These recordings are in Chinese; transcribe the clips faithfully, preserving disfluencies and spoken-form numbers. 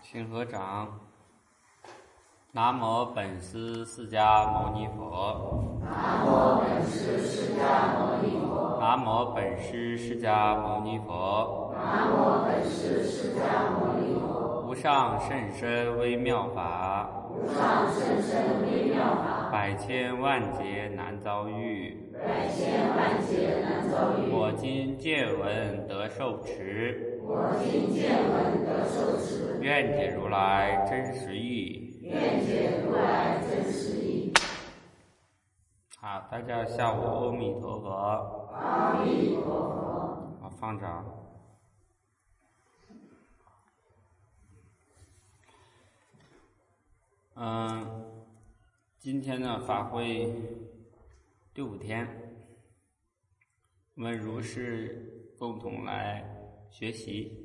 请合掌。南无本师释迦牟尼佛。 南无本师释迦牟尼佛。 南无本师释迦牟尼佛。 南无本师释迦牟尼佛。 无上甚深微妙法。 无上甚深微妙法。 百千万劫难遭遇。 百千万劫难遭遇。 我今见闻得受持。 我今见闻得受持。 愿解如来真实义。 愿解如来真实义。 好，大家下午阿弥陀佛。 阿弥陀佛。 好，放掌。嗯，今天呢法会第五天，我们如是共同来学习。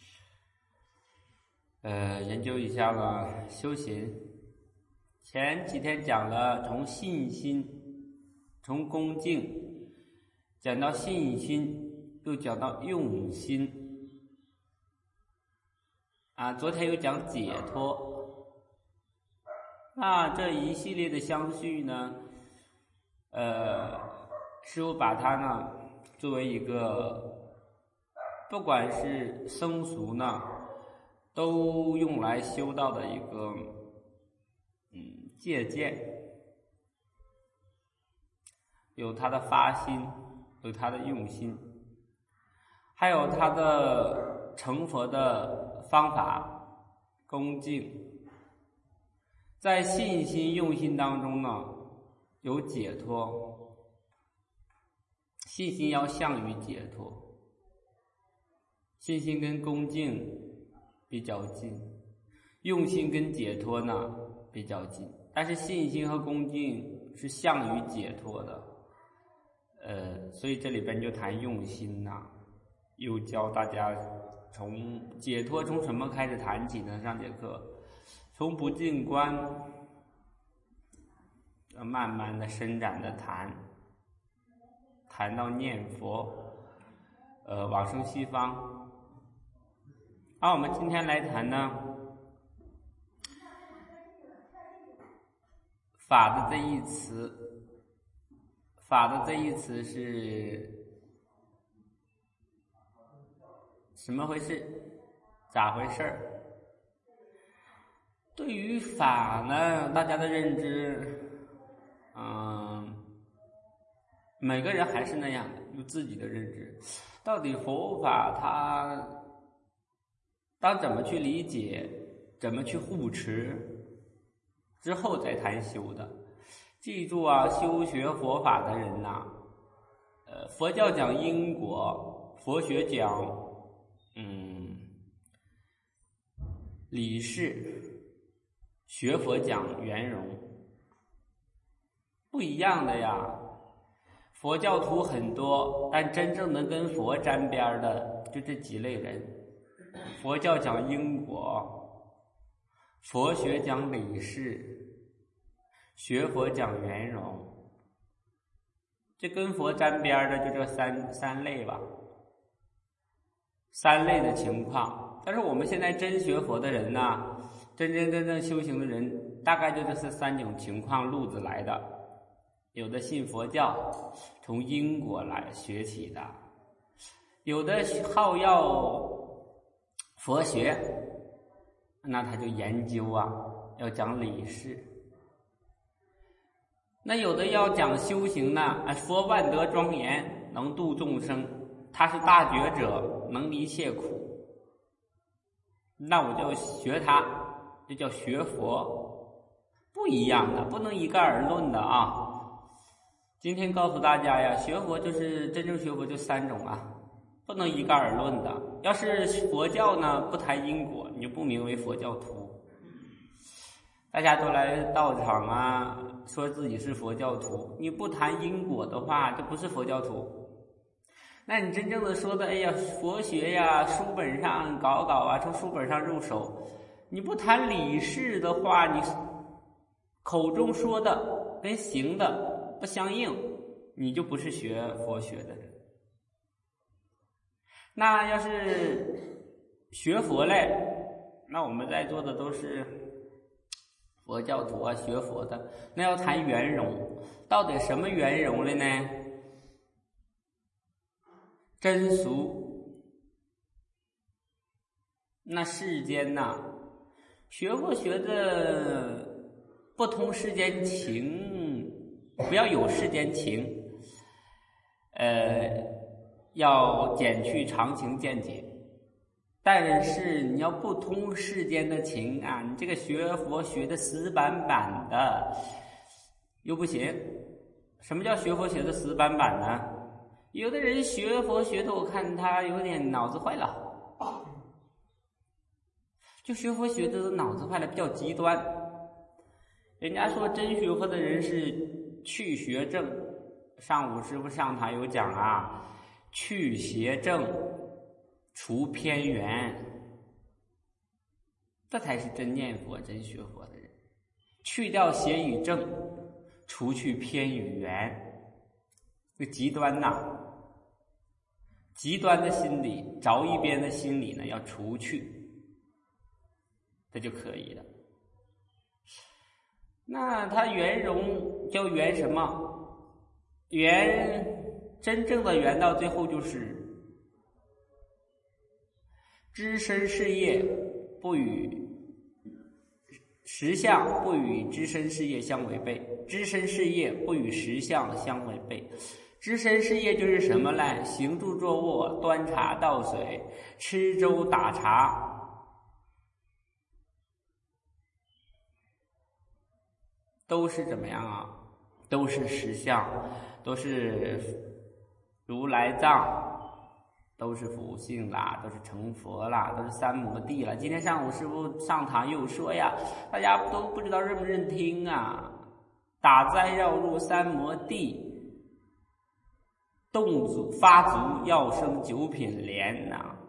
呃，研究一下了修行。前几天讲了从信心，从恭敬讲到信心，又讲到用心。啊，昨天又讲解脱。那这一系列的相续呢，呃，师父把它呢作为一个，不管是生俗呢，都用来修道的一个嗯借鉴，有他的发心，有他的用心，还有他的成佛的方法恭敬。在信心用心当中呢，有解脱，信心要向于解脱，信心跟恭敬比较近，用心跟解脱呢比较近，但是信心和恭敬是向于解脱的，呃，所以这里边就谈用心呐，又教大家从解脱从什么开始谈起呢？上节课从不净观，慢慢的伸展的谈，谈到念佛，呃，往生西方。好，我们今天来谈呢，法的这一词，法的这一词是什么回事？咋回事儿？对于法呢，大家的认知，嗯，每个人还是那样的，有自己的认知。到底佛法它当怎么去理解，怎么去护持，之后再谈修的。记住啊，修学佛法的人呐，呃，佛教讲因果，佛学讲嗯理事，学佛讲圆融，不一样的呀。佛教徒很多，但真正能跟佛沾边的就这几类人。佛教讲因果，佛学讲理事，学佛讲圆融，这跟佛沾边的就这三三类吧，三类的情况。但是我们现在真学佛的人呢，真真正正修行的人，大概就这是三种情况路子来的。有的信佛教，从因果来学起的；有的好要佛学，那他就研究啊，要讲理事。那有的要讲修行呢，佛万德庄严，能度众生，他是大觉者，能离切苦，那我就学他，这叫学佛，不一样的，不能一概而论的啊。今天告诉大家呀，学佛就是真正学佛就三种啊，不能一概而论的。要是佛教呢，不谈因果，你就不名为佛教徒。大家都来道场啊，说自己是佛教徒，你不谈因果的话，就不是佛教徒。那你真正的说的，哎呀，佛学呀，书本上搞搞啊，从书本上入手，你不谈理事的话，你口中说的跟行的不相应，你就不是学佛学的人。那要是学佛嘞， 那我们在座的都是佛教徒啊，学佛的，那要谈圆融，到底什么圆融了呢？真俗。那世间呐、啊，学佛学的不通世间情，不要有世间情，呃，要减去常情见解。但是你要不通世间的情啊，你这个学佛学的死板板的又不行。什么叫学佛学的死板板呢？有的人学佛学的，我看他有点脑子坏了，就学佛学的脑子坏了，比较极端。人家说真学佛的人是去学正，上午师父上堂有讲啊，去邪正除偏圆，这才是真念佛真学佛的人。去掉邪与正，除去偏与圆，这极端呐、啊，极端的心理，着一边的心理呢要除去，这就可以了。那它圆融叫圆什么？圆真正的圆到最后就是知身事业不与实相不与知身事业相违背，知身事业不与实相相违背。知身事业就是什么呢？行住坐卧、端茶倒水、吃粥打茶，都是怎么样啊？都是实相，都是如来藏，都是佛性啦，都是成佛啦，都是三摩地啦。今天上午师父上堂又说呀，大家都不知道认不认听啊？打斋要入三摩地，动足发足要生九品莲呐、啊，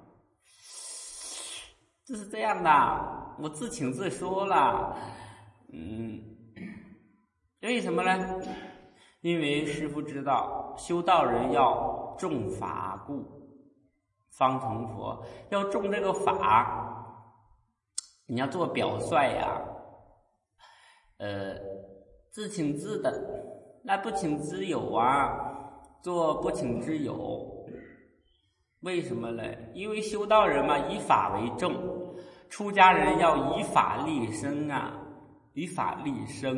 这是这样的。我自请自说了，嗯，为什么呢？因为师父知道修道人要重法故方成佛，要重这个法，你要做表率呀，呃，自请自的，那不请之有啊。做不请之有，为什么呢？因为修道人嘛，以法为重，出家人要以法立身啊，以法立身。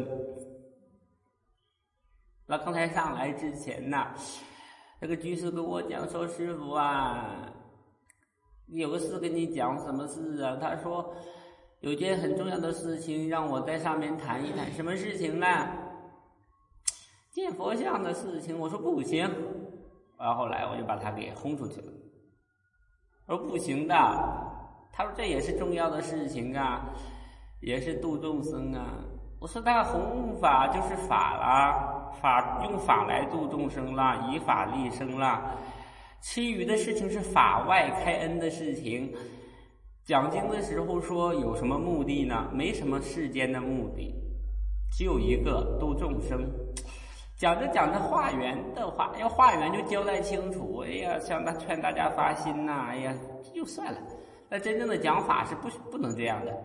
那刚才上来之前呢、啊，这个居士跟我讲说，师父啊，有个事跟你讲，什么事啊？他说有件很重要的事情，让我在上面谈一谈。什么事情呢？见佛像的事情。我说不行，然后后来我就把他给轰出去了。我说不行的，他说这也是重要的事情啊，也是度众生啊。我说那弘法就是法啦，法用法来度众生啦，以法立身啦，其余的事情是法外开恩的事情。讲经的时候说有什么目的呢？没什么世间的目的，只有一个，度众生。讲着讲着化缘的话，要化缘就交代清楚，哎呀，向他劝大家发心呐、啊，哎呀，这就算了。那真正的讲法是不不能这样的，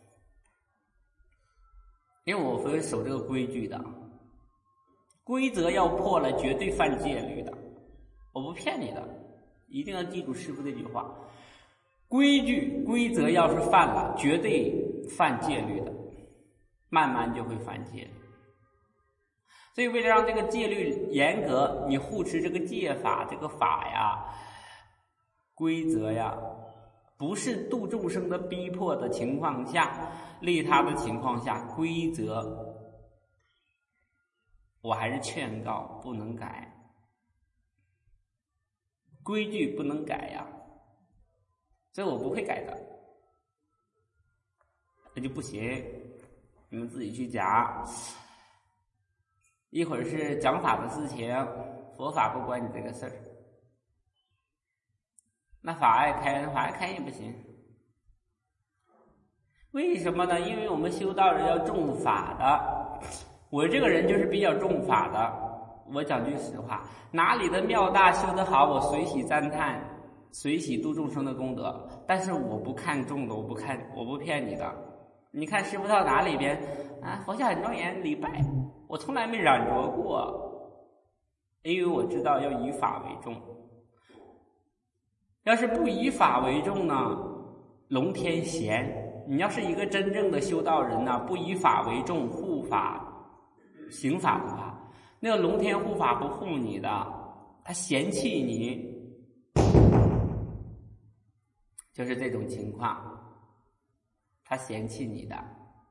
因为我会守这个规矩的，规则要破了，绝对犯戒律的，我不骗你的，一定要记住师父这句话，规矩规则要是犯了，绝对犯戒律的，慢慢就会犯戒律。所以为了让这个戒律严格，你护持这个戒法，这个法呀，规则呀，不是度众生的逼迫的情况下，利他的情况下，规则我还是劝告不能改，规矩不能改呀，所以我不会改的，那就不行，你们自己去讲。一会儿是讲法的事情，佛法不关你这个事儿。那法爱开，法爱开也不行。为什么呢？因为我们修道人要重法的。我这个人就是比较重法的。我讲句实话，哪里的庙大修得好，我随喜赞叹， 随喜度众生的功德，但是我不看重的，我不看，我不骗你的。你看师父到哪里边啊，佛像很庄严，礼拜，我从来没染着过，因为我知道要以法为重。要是不以法为重呢，龙天闲。你要是一个真正的修道人呢，不以法为重，护法行法的话，那个龙天护法不护你的，他嫌弃你，就是这种情况，他嫌弃你的。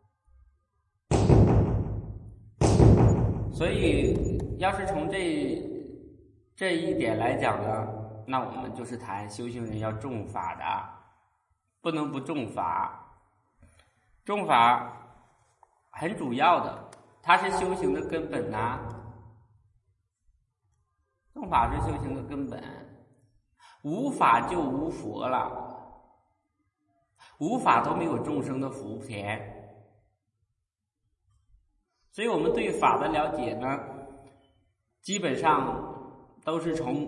所以要是从这这一点来讲呢，那我们就是谈修行人要重法的，不能不重法。重法很主要的，它是修行的根本呐、啊。重法是修行的根本，无法就无佛了，无法都没有众生的福田。所以我们对法的了解呢，基本上都是从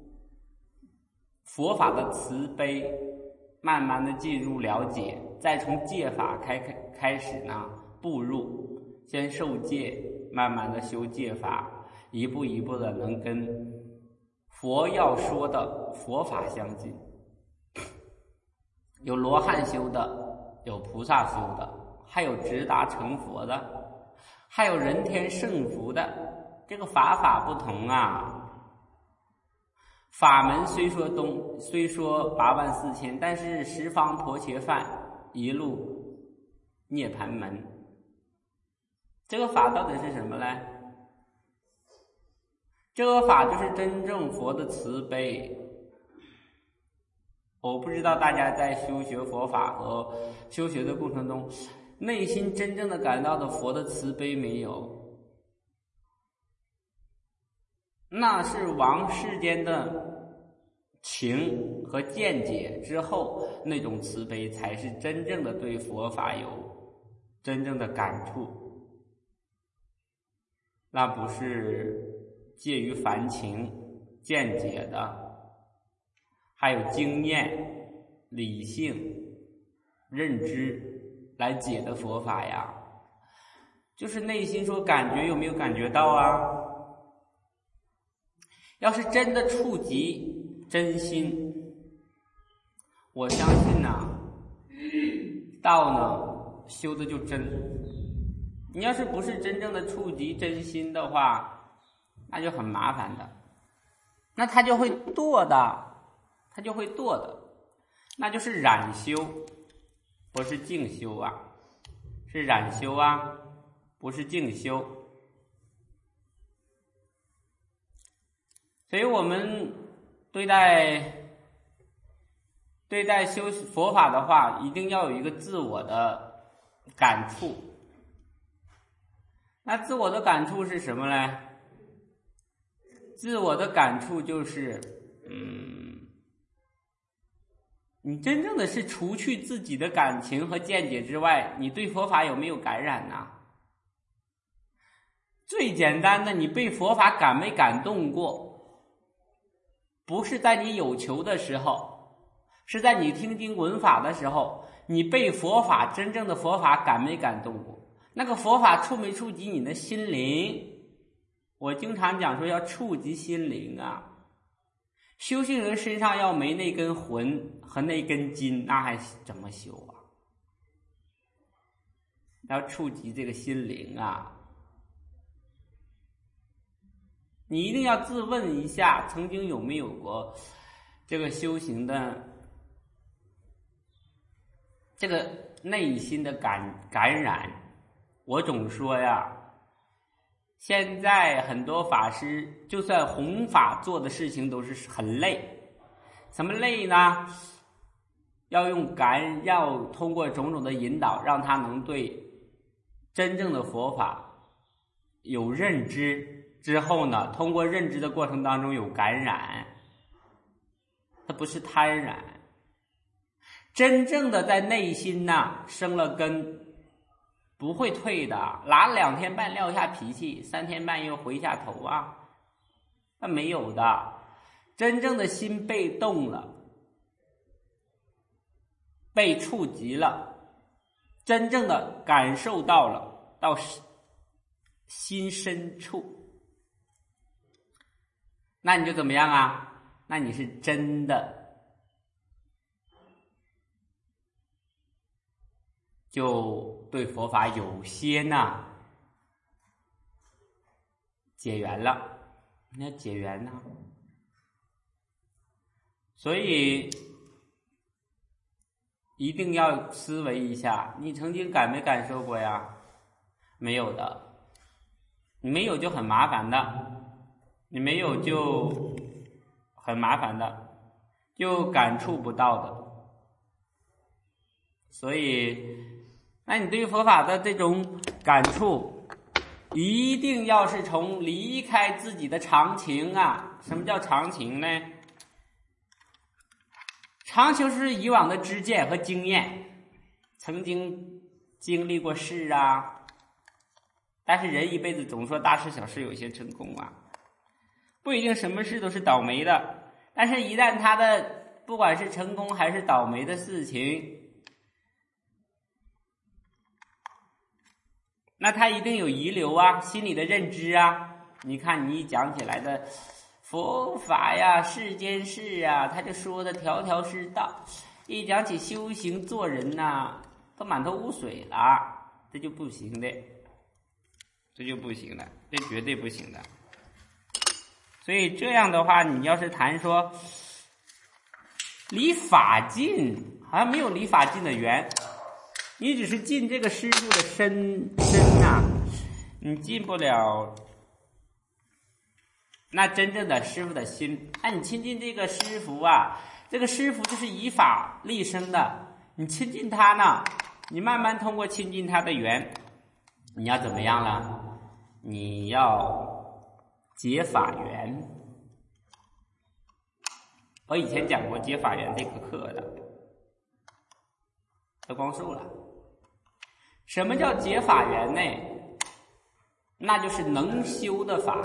佛法的慈悲慢慢的进入了解，再从戒法开开开始呢步入，先受戒，慢慢的修戒法，一步一步的能跟佛要说的佛法相近。有罗汉修的，有菩萨修的，还有直达成佛的，还有人天圣福的，这个法法不同啊。法门虽说东，虽说八万四千，但是十方婆伽梵，一路涅盘门。这个法到底是什么呢？这个法就是真正佛的慈悲。我不知道大家在修学佛法和修学的过程中，内心真正的感到的佛的慈悲没有？那是往世间的情和见解之后，那种慈悲才是真正的对佛法有真正的感触，那不是介于凡情见解的，还有经验、理性、认知来解的佛法呀。就是内心说感觉，有没有感觉到啊？要是真的触及真心，我相信呐、啊，道呢修的就真。你要是不是真正的触及真心的话，那就很麻烦的，那他就会堕的，他就会堕的，那就是染修，不是净修啊，是染修啊，不是净修。所以我们对待对待修佛法的话，一定要有一个自我的感触。那自我的感触是什么呢？自我的感触就是，嗯，你真正的是除去自己的感情和见解之外，你对佛法有没有感染呢？最简单的，你被佛法感没感动过？不是在你有求的时候，是在你听经闻法的时候，你被佛法真正的佛法感没感动过？那个佛法触没触及你的心灵？我经常讲说要触及心灵啊。修行人身上要没那根魂和那根筋，那还怎么修啊？要触及这个心灵啊。你一定要自问一下，曾经有没有过这个修行的这个内心的感感染。我总说呀，现在很多法师就算弘法做的事情都是很累。什么累呢？要用感，要通过种种的引导，让他能对真正的佛法有认知，之后呢，通过认知的过程当中有感染，它不是贪染，真正的在内心呢生了根，不会退的，拿两天半撂下脾气，三天半又回下头啊，那没有的。真正的心被动了， 被触及了，真正的感受到了，到心深处，那你就怎么样啊？那你是真的就对佛法有些呢解缘了，你要解缘呢、啊，所以一定要思维一下，你曾经感没感受过呀？没有的，你没有就很麻烦的，你没有就很麻烦的，就感触不到的。所以那你对于佛法的这种感触一定要是从离开自己的常情啊。什么叫常情呢？常情是以往的知见和经验，曾经经历过事啊，但是人一辈子总说大事小事有些成功啊，不一定什么事都是倒霉的，但是一旦他的不管是成功还是倒霉的事情，那他一定有遗留啊，心理的认知啊。你看你一讲起来的佛法呀，世间事啊，他就说的条条是道，一讲起修行做人呐、啊，都满头污水了，这就不行的，这就不行的，这绝对不行的。所以这样的话，你要是谈说离法近，好像没有离法近的缘，你只是进这个师父的身身啊，你进不了那真正的师父的心。那你亲近这个师父啊，这个师父就是以法立身的，你亲近他呢，你慢慢通过亲近他的缘，你要怎么样呢？你要结法缘。我以前讲过结法缘这个课的，都光受了。什么叫结法缘呢？那就是能修的法。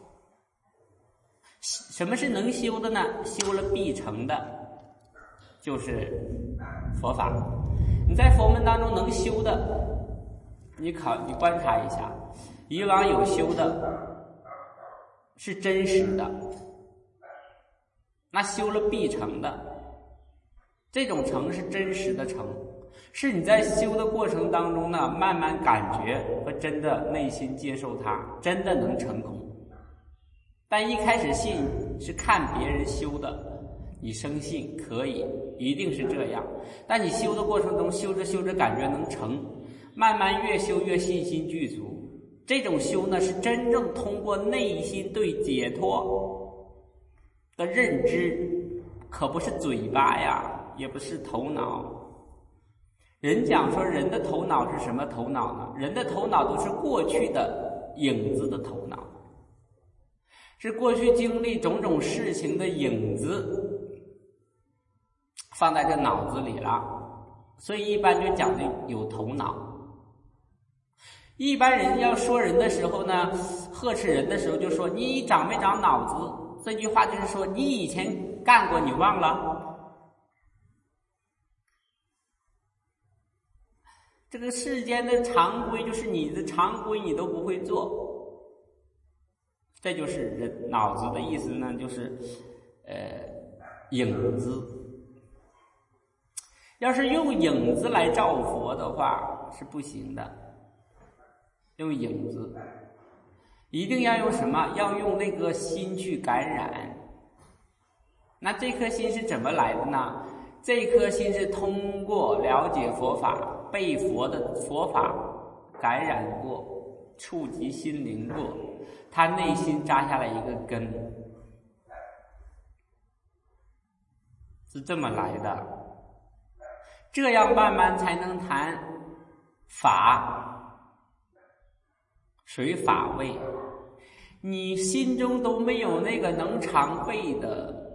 什么是能修的呢？修了必成的，就是佛法。你在佛门当中能修的，你考你观察一下，以往有修的是真实的，那修了必成的，这种成是真实的成，是你在修的过程当中呢，慢慢感觉和真的内心接受它，真的能成功。但一开始信是看别人修的，你生信可以，一定是这样。但你修的过程中，修着修着感觉能成，慢慢越修越信心具足。这种修呢，是真正通过内心对解脱的认知，可不是嘴巴呀，也不是头脑。人讲说人的头脑是什么头脑呢？人的头脑都是过去的影子的头脑，是过去经历种种事情的影子放在这脑子里了，所以一般就讲的有头脑。一般人要说人的时候呢，呵斥人的时候就说你长没长脑子，这句话就是说你以前干过你忘了。这个世间的常规就是你的常规你都不会做，这就是人脑子的意思呢，就是呃影子。要是用影子来照佛的话是不行的，用影子一定要用什么？要用那个心去感染。那这颗心是怎么来的呢？这颗心是通过了解佛法，被佛的佛法感染过，触及心灵过，他内心扎下了一个根，是这么来的。这样慢慢才能谈法，随法位。你心中都没有那个能常背的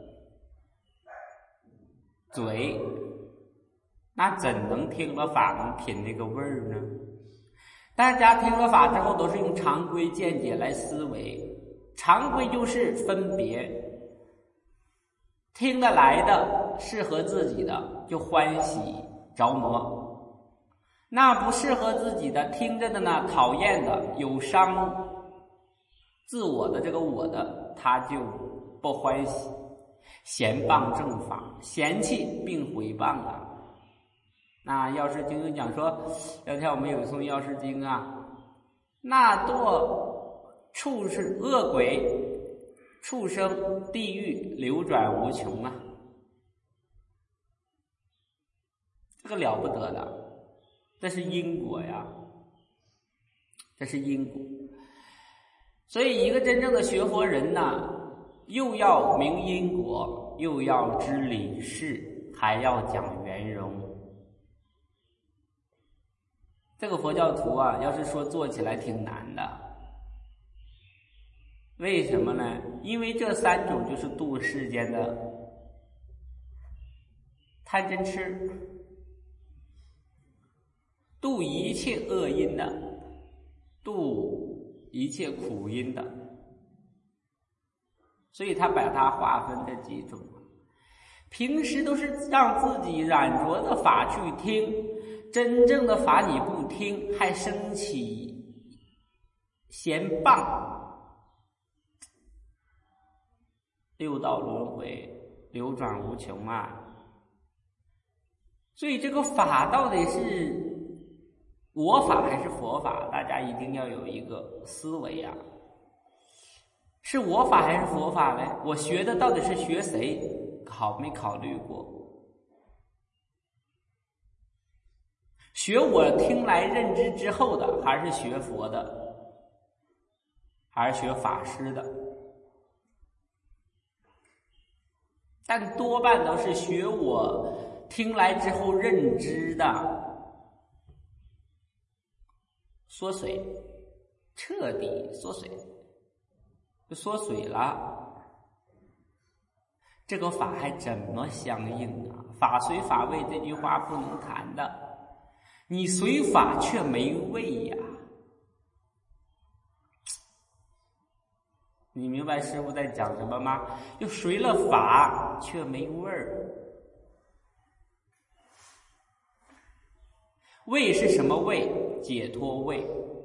嘴，那怎能听了法能品这个味儿呢？大家听了法之后都是用常规见解来思维，常规就是分别，听得来的适合自己的就欢喜， 着魔，那不适合自己的，听着的呢讨厌的，有伤自我的这个我的，他就不欢喜，嫌谤正法，嫌弃并毁谤啊。那药师经就讲说，昨天我们有诵药师经啊，那堕畜是恶鬼、畜生、地狱流转无穷啊，这个了不得的，这是因果呀，这是因果。所以一个真正的学佛人呢，又要明因果，又要知理事，还要讲圆融。这个佛教徒啊，要是说做起来挺难的，为什么呢？因为这三种就是度世间的贪嗔痴，度一切恶因的，度一切苦因的，所以他把它划分这几种。平时都是让自己染着的法去听，真正的法你不听，还升起嫌谤，六道轮回流转无穷啊。所以这个法到底是我法还是佛法，大家一定要有一个思维啊，是我法还是佛法呢？我学的到底是学谁？考没考虑过？学我听来认知之后的，还是学佛的，还是学法师的？但多半都是学我听来之后认知的，缩水，彻底缩水，就缩水了。这个法还怎么相应啊？法随法味这句话不能谈的，你随法却没味呀。你明白师父在讲什么吗？就随了法却没味儿。味是什么味？解脱味。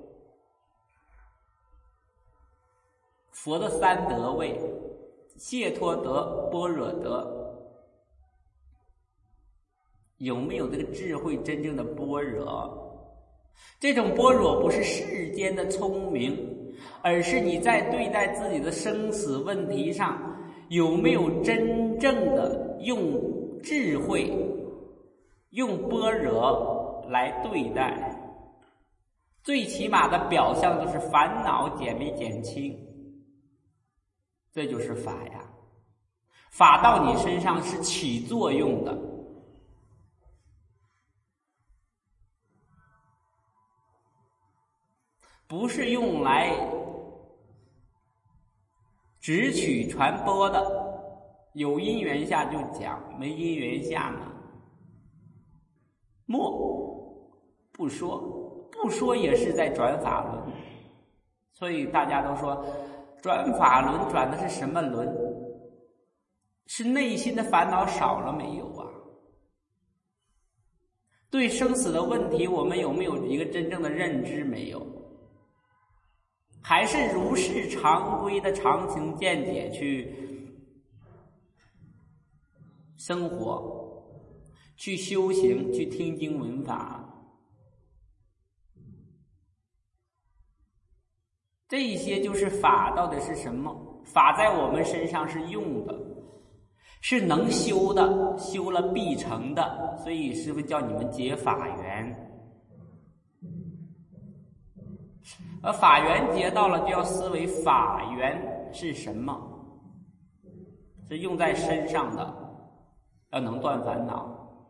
佛的三德味，解脱德、般若德，有没有这个智慧真正的般若？这种般若不是世间的聪明，而是你在对待自己的生死问题上，有没有真正的用智慧、用般若来对待？最起码的表象就是烦恼减没减轻，这就是法呀。法到你身上是起作用的，不是用来直取传播的。有因缘下就讲，没因缘下呢，默不说，不说也是在转法轮。所以大家都说转法轮转的是什么轮？是内心的烦恼少了没有啊？对生死的问题我们有没有一个真正的认知？没有，还是如是常规的常情见解去生活，去修行，去听经闻法。这一些就是法到底是什么？法在我们身上是用的，是能修的，修了必成的。所以师父叫你们结法缘，而法缘结到了，就要思维法缘是什么，是用在身上的，要能断烦恼。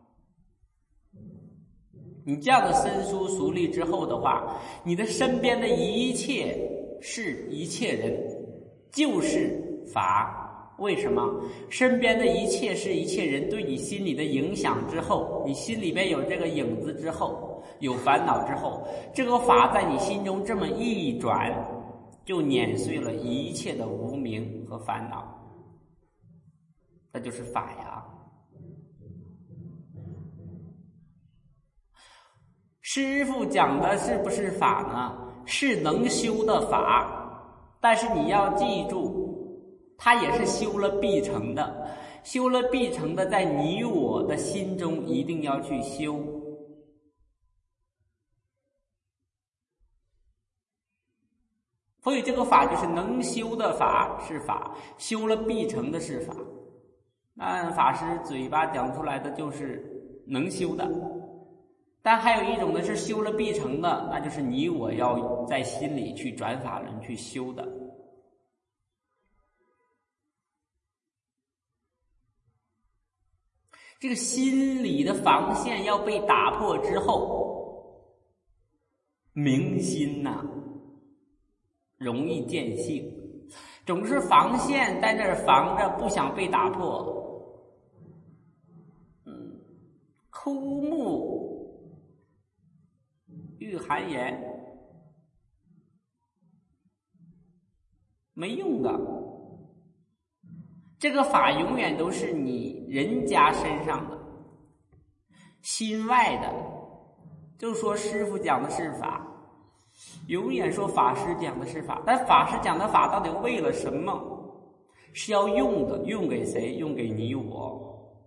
你这样的深思熟虑之后的话，你的身边的一切事、一切人就是法。为什么？身边的一切事、一切人对你心里的影响之后，你心里边有这个影子之后，有烦恼之后，这个法在你心中这么一转，就碾碎了一切的无明和烦恼。这就是法呀。 师父讲的是不是法呢？是能修的法，但是你要记住，它也是修了必成的，修了必成的，在你我的心中一定要去修。所以这个法就是能修的法是法，修了必成的是法。按法师嘴巴讲出来的就是能修的，但还有一种呢是修了必成的，那就是你我要在心里去转法轮去修的。这个心理的防线要被打破之后，明心呐、啊，容易见性。总是防线在那儿防着，不想被打破。嗯，枯木遇寒颜，没用的。这个法永远都是你人家身上的，心外的。就说师父讲的是法，永远说法师讲的是法，但法师讲的法到底为了什么？是要用的，用给谁？用给你我，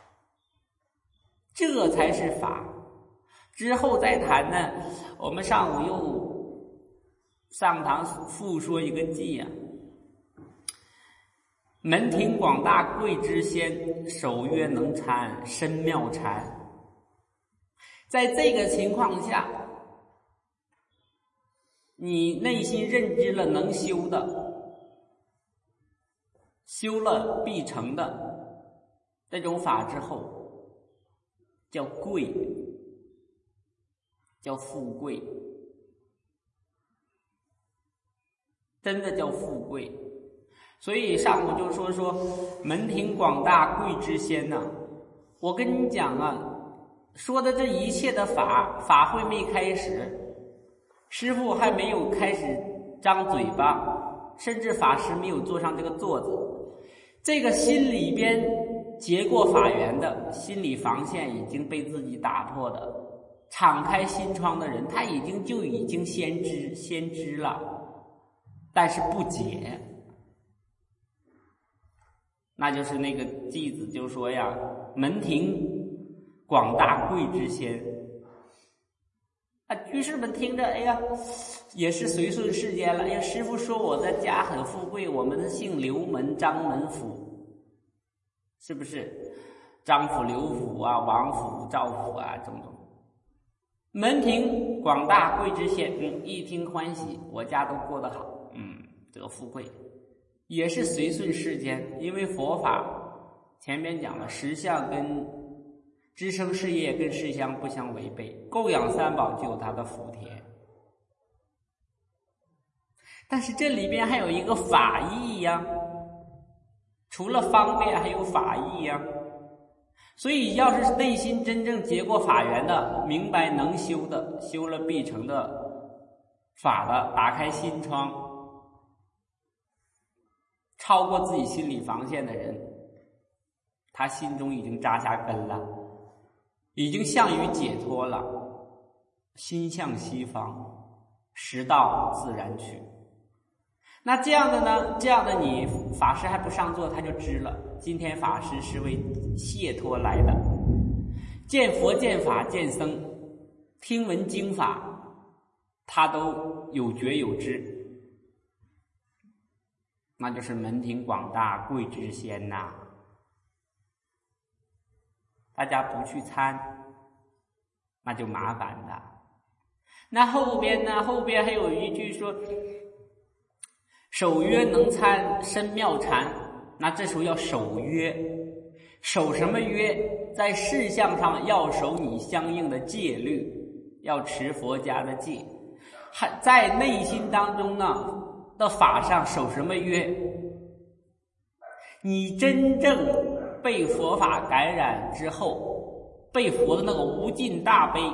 这才是法。之后再谈呢，我们上午又上堂复说一个偈啊，门庭广大贵之仙，守约能参深妙禅。在这个情况下，你内心认知了能修的，修了必成的这种法之后，叫贵，叫富贵，真的叫富贵。所以上午就说说门庭广大贵之仙呐、啊，我跟你讲啊，说的这一切的法，法会没开始，师父还没有开始张嘴巴，甚至法师没有坐上这个座子，这个心里边结过法缘的，心理防线已经被自己打破的，敞开心窗的人，他已经就已经先知先知了，但是不解。那就是那个偈子就说呀，门庭广大贵之仙啊，居士们听着，哎呀，也是随顺世间了。哎呀，师父说我的家很富贵，我们姓刘门、张门府，是不是？张府、刘府啊，王府、赵府啊，种种。门庭广大贵之仙，嗯，一听欢喜，我家都过得好，嗯，得富贵。也是随顺世间，因为佛法前面讲了，实相跟知生事业跟事相不相违背，供养三宝就有它的福田。但是这里边还有一个法义呀，除了方便还有法义呀。所以要是内心真正结过法缘的，明白能修的，修了必成的法的，打开心窗，超过自己心理防线的人，他心中已经扎下根了，已经向于解脱了，心向西方，识道自然去。那这样的呢，这样的你法师还不上座，他就知了，今天法师是为解脱来的，见佛见法见僧，听闻经法，他都有觉有知，那就是门庭广大贵之仙呐、啊。大家不去参，那就麻烦了。那后边呢？后边还有一句说，守约能参深妙禅。那这时候要守约，守什么约？在事项上要守你相应的戒律，要持佛家的戒。还在内心当中呢的法上守什么约？你真正被佛法感染之后，被佛的那个无尽大悲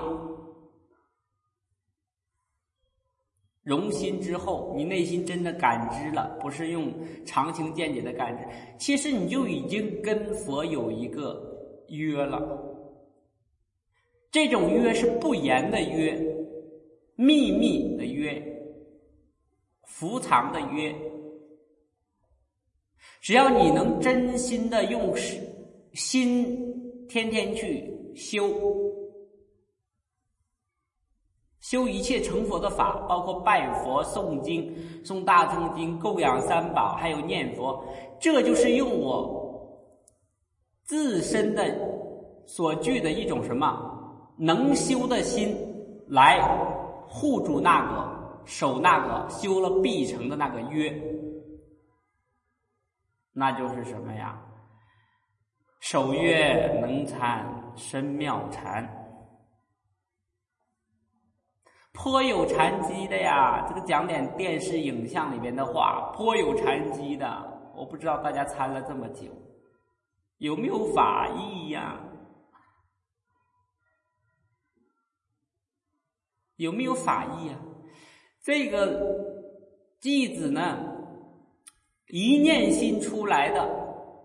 融心之后，你内心真的感知了，不是用常情见解的感知，其实你就已经跟佛有一个约了。 这种约是不言的约，秘密的约，伏藏的约。只要你能真心的用心天天去修修一切成佛的法，包括拜佛、诵经、诵大乘经、供养三宝，还有念佛，这就是用我自身的所具的一种什么能修的心来护住那个守那个修了必成的那个约，那就是什么呀？守约能参深妙禅，颇有禅机的呀。这个讲点电视影像里边的话，颇有禅机的。我不知道大家参了这么久，有没有法益呀？有没有法益啊？这个偈子呢，一念心出来的，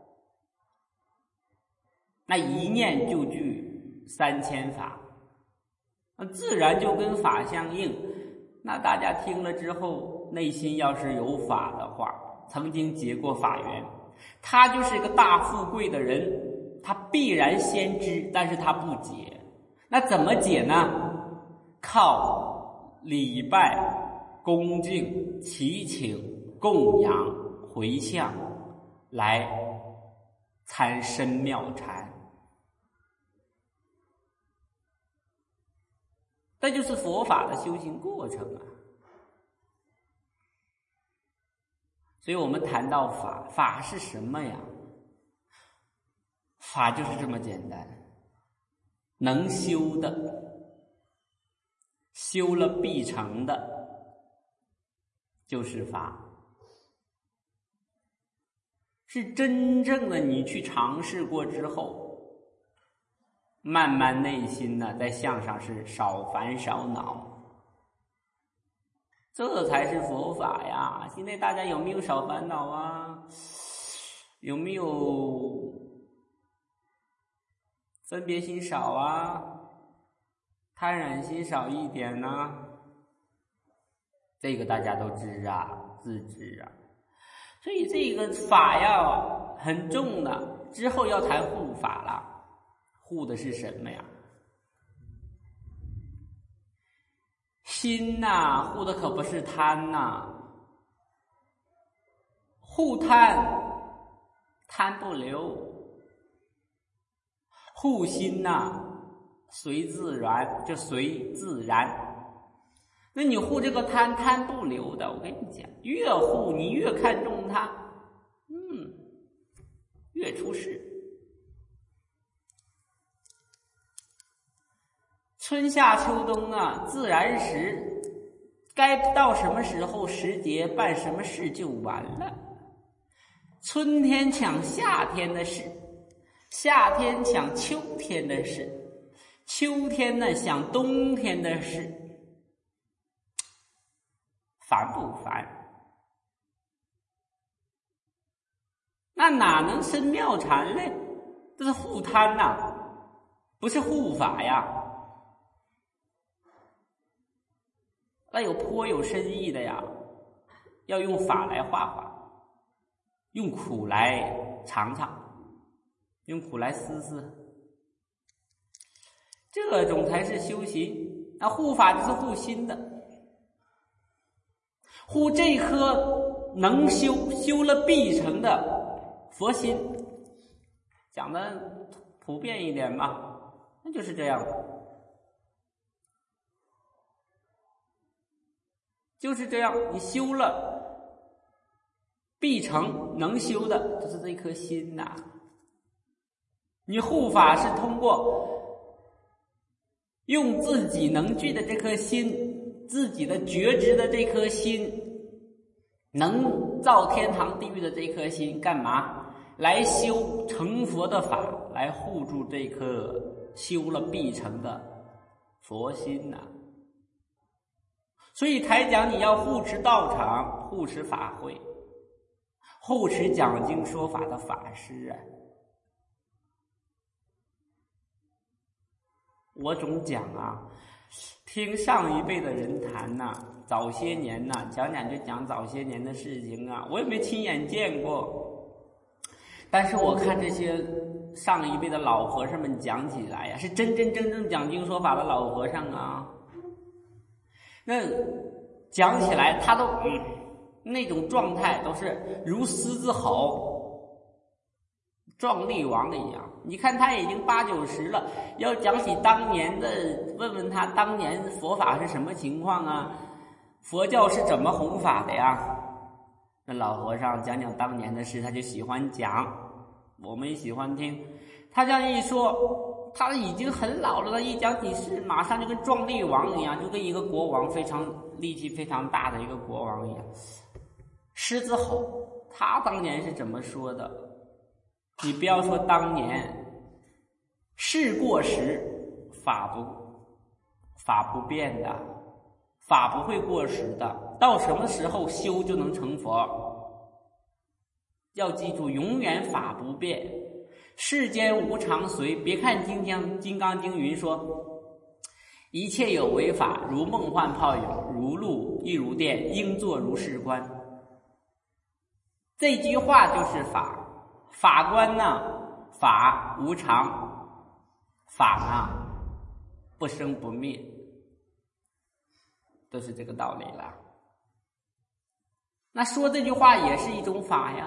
那一念就具三千法，那自然就跟法相应。那大家听了之后，内心要是有法的话，曾经结过法缘，他就是一个大富贵的人，他必然先知，但是他不解。那怎么解呢？靠礼拜、恭敬、祈请、供养、回向来参深妙禅，这就是佛法的修行过程啊。所以我们谈到法，法是什么呀？法就是这么简单，能修的，修了必成的，就是法。是真正的你去尝试过之后，慢慢内心呢在向上是少烦少恼，这才是佛法呀。现在大家有没有少烦恼啊？有没有分别心少啊？贪染心少一点呢、啊？这个大家都知啊，自知啊。所以这个法要很重的，之后要谈护法了。护的是什么呀？心呐、啊，护的可不是贪呐、啊。护贪，贪不留；护心呐、啊，随自然，就随自然。那你护这个贪，贪不留的，我跟你讲，越护你越看重它，嗯，越出事。春夏秋冬啊，自然时，该到什么时候时节办什么事就完了。春天抢夏天的事，夏天抢秋天的事，秋天呢想冬天的事。烦不烦？那哪能生妙禅嘞？这是护贪呐、啊，不是护法呀。那有颇有深意的呀，要用法来化化，用苦来尝尝，用苦来思思，这种才是修行。那护法就是护心的。护这颗能修修了必成的佛心，讲的普遍一点嘛，那就是这样的，就是这样。你修了必成，能修的就是这颗心呐、啊。你护法是通过用自己能具的这颗心，自己的觉知的这颗心，能造天堂地狱的这颗心，干嘛？来修成佛的法，来护住这颗修了必成的佛心呐、啊。所以台讲你要护持道场，护持法会，护持讲经说法的法师啊。 我总讲啊，听上一辈的人谈呐、啊，早些年呐、啊，讲讲就讲早些年的事情啊，我也没亲眼见过，但是我看这些上一辈的老和尚们讲起来呀、啊，是真真正正讲经说法的老和尚啊，那讲起来他都嗯那种状态都是如狮子吼，壮丽王一样。你看他已经八九十了，要讲起当年的，问问他当年佛法是什么情况啊？佛教是怎么弘法的呀？那老和尚讲讲当年的事，他就喜欢讲，我们也喜欢听。他这样一说，他已经很老了，他一讲起事，马上就跟壮丽王一样，就跟一个国王非常力气非常大的一个国王一样。狮子吼，他当年是怎么说的？你不要说当年，事过时，法不法不变的，法不会过时的。到什么时候修就能成佛？要记住，永远法不变，世间无常随。别看金刚金刚经云说，一切有为法，如梦幻泡影，如露亦如电，应作如是观。这句话就是法。法官呢，法无常，法呢不生不灭，都是这个道理了。那说这句话也是一种法呀，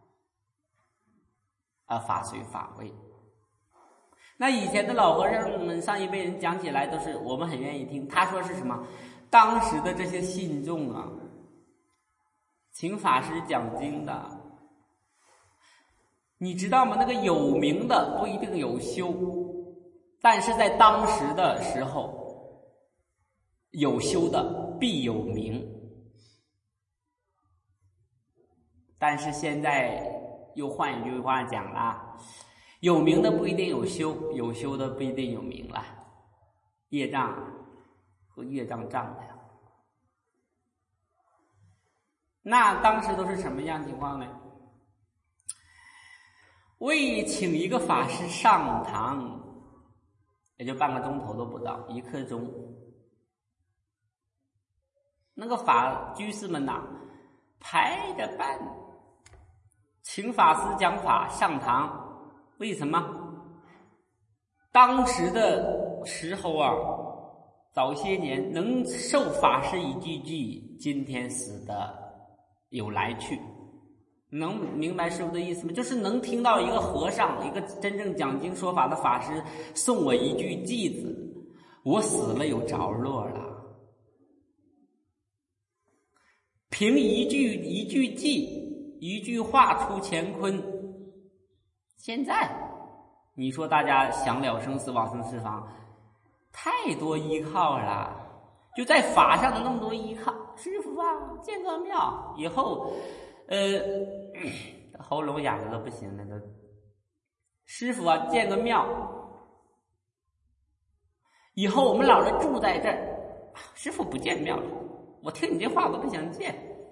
啊，法随法位。那以前的老和尚们上一辈人讲起来都是我们很愿意听。他说是什么？当时的这些信众啊，请法师讲经的。你知道吗？那个有名的不一定有修，但是在当时的时候，有修的必有名。但是现在又换一句话讲了，有名的不一定有修，有修的不一定有名了。业障和业障障的呀。那当时都是什么样情况呢？为请一个法师上堂，也就半个钟头都不到，一刻钟。那个法居士们呐、啊，排着班请法师讲法上堂。为什么？当时的时候啊，早些年能受法师一句句，今天死的有来去。能明白师父的意思吗？就是能听到一个和尚，一个真正讲经说法的法师送我一句偈子，我死了有着落了。凭一句一句偈，一句话出乾坤。现在你说大家想了生死往生四方，太多依靠了，就在法上的那么多依靠。师父啊，建个庙以后呃，喉咙哑的都不行了，都。师父啊，建个庙，以后我们老人住在这儿。师父不建庙了，我听你这话我都不想建。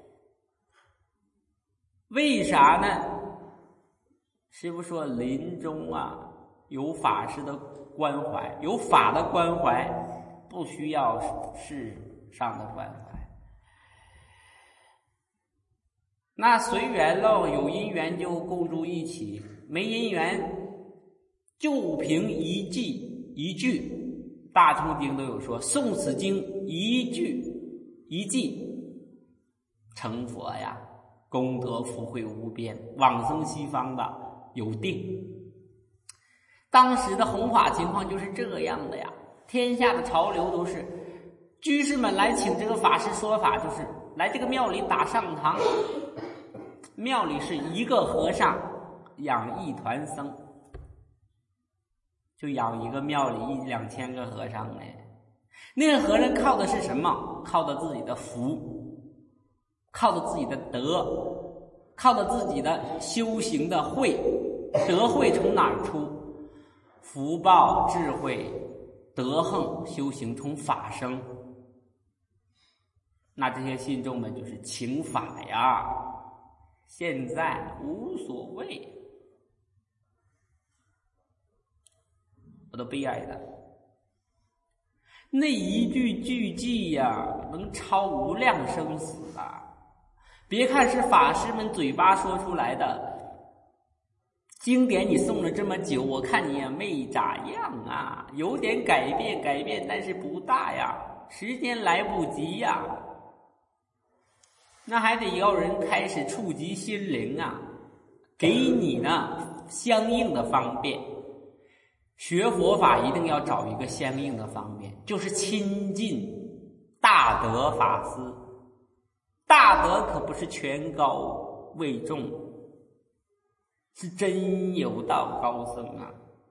为啥呢？师父说，临终啊，有法师的关怀，有法的关怀，不需要世上的关怀。那随缘喽，有因缘就共住一起，没因缘就凭一句一句，大乘经都有说，诵此经一句一句成佛呀，功德福慧无边，往生西方的有定。当时的弘法情况就是这样的呀，天下的潮流都是居士们来请这个法师说法，就是来这个庙里打上堂。庙里是一个和尚养一团僧，就养一个庙里一两千个和尚哎。那个和尚靠的是什么？靠的自己的福，靠的自己的德，靠的自己的修行的慧。德慧从哪儿出？福报、智慧、德行、修行从法生。那这些信众们就是请法呀。现在无所谓，我都悲哀的。 那一句句偈呀，能超无量生死啊！别看是法师们嘴巴说出来的，经典你诵了这么久，我看你也没咋样啊，有点改变改变，但是不大呀，时间来不及呀。那还得要人开始触及心灵啊，给你呢相应的方便。学佛法一定要找一个相应的方便，就是亲近大德法师。大德可不是权高位重，是真有道高僧啊。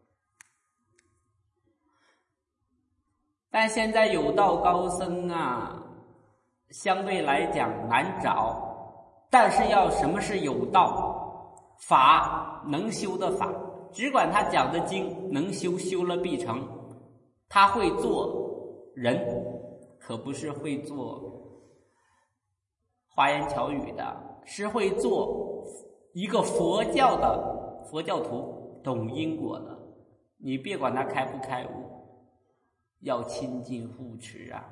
但现在有道高僧啊，相对来讲难找，但是要什么是有道法，能修的法，只管他讲的经能修，修了必成。他会做人，可不是会做花言巧语的，是会做一个佛教的佛教徒，懂因果的。你别管他开不开悟，要亲近护持啊。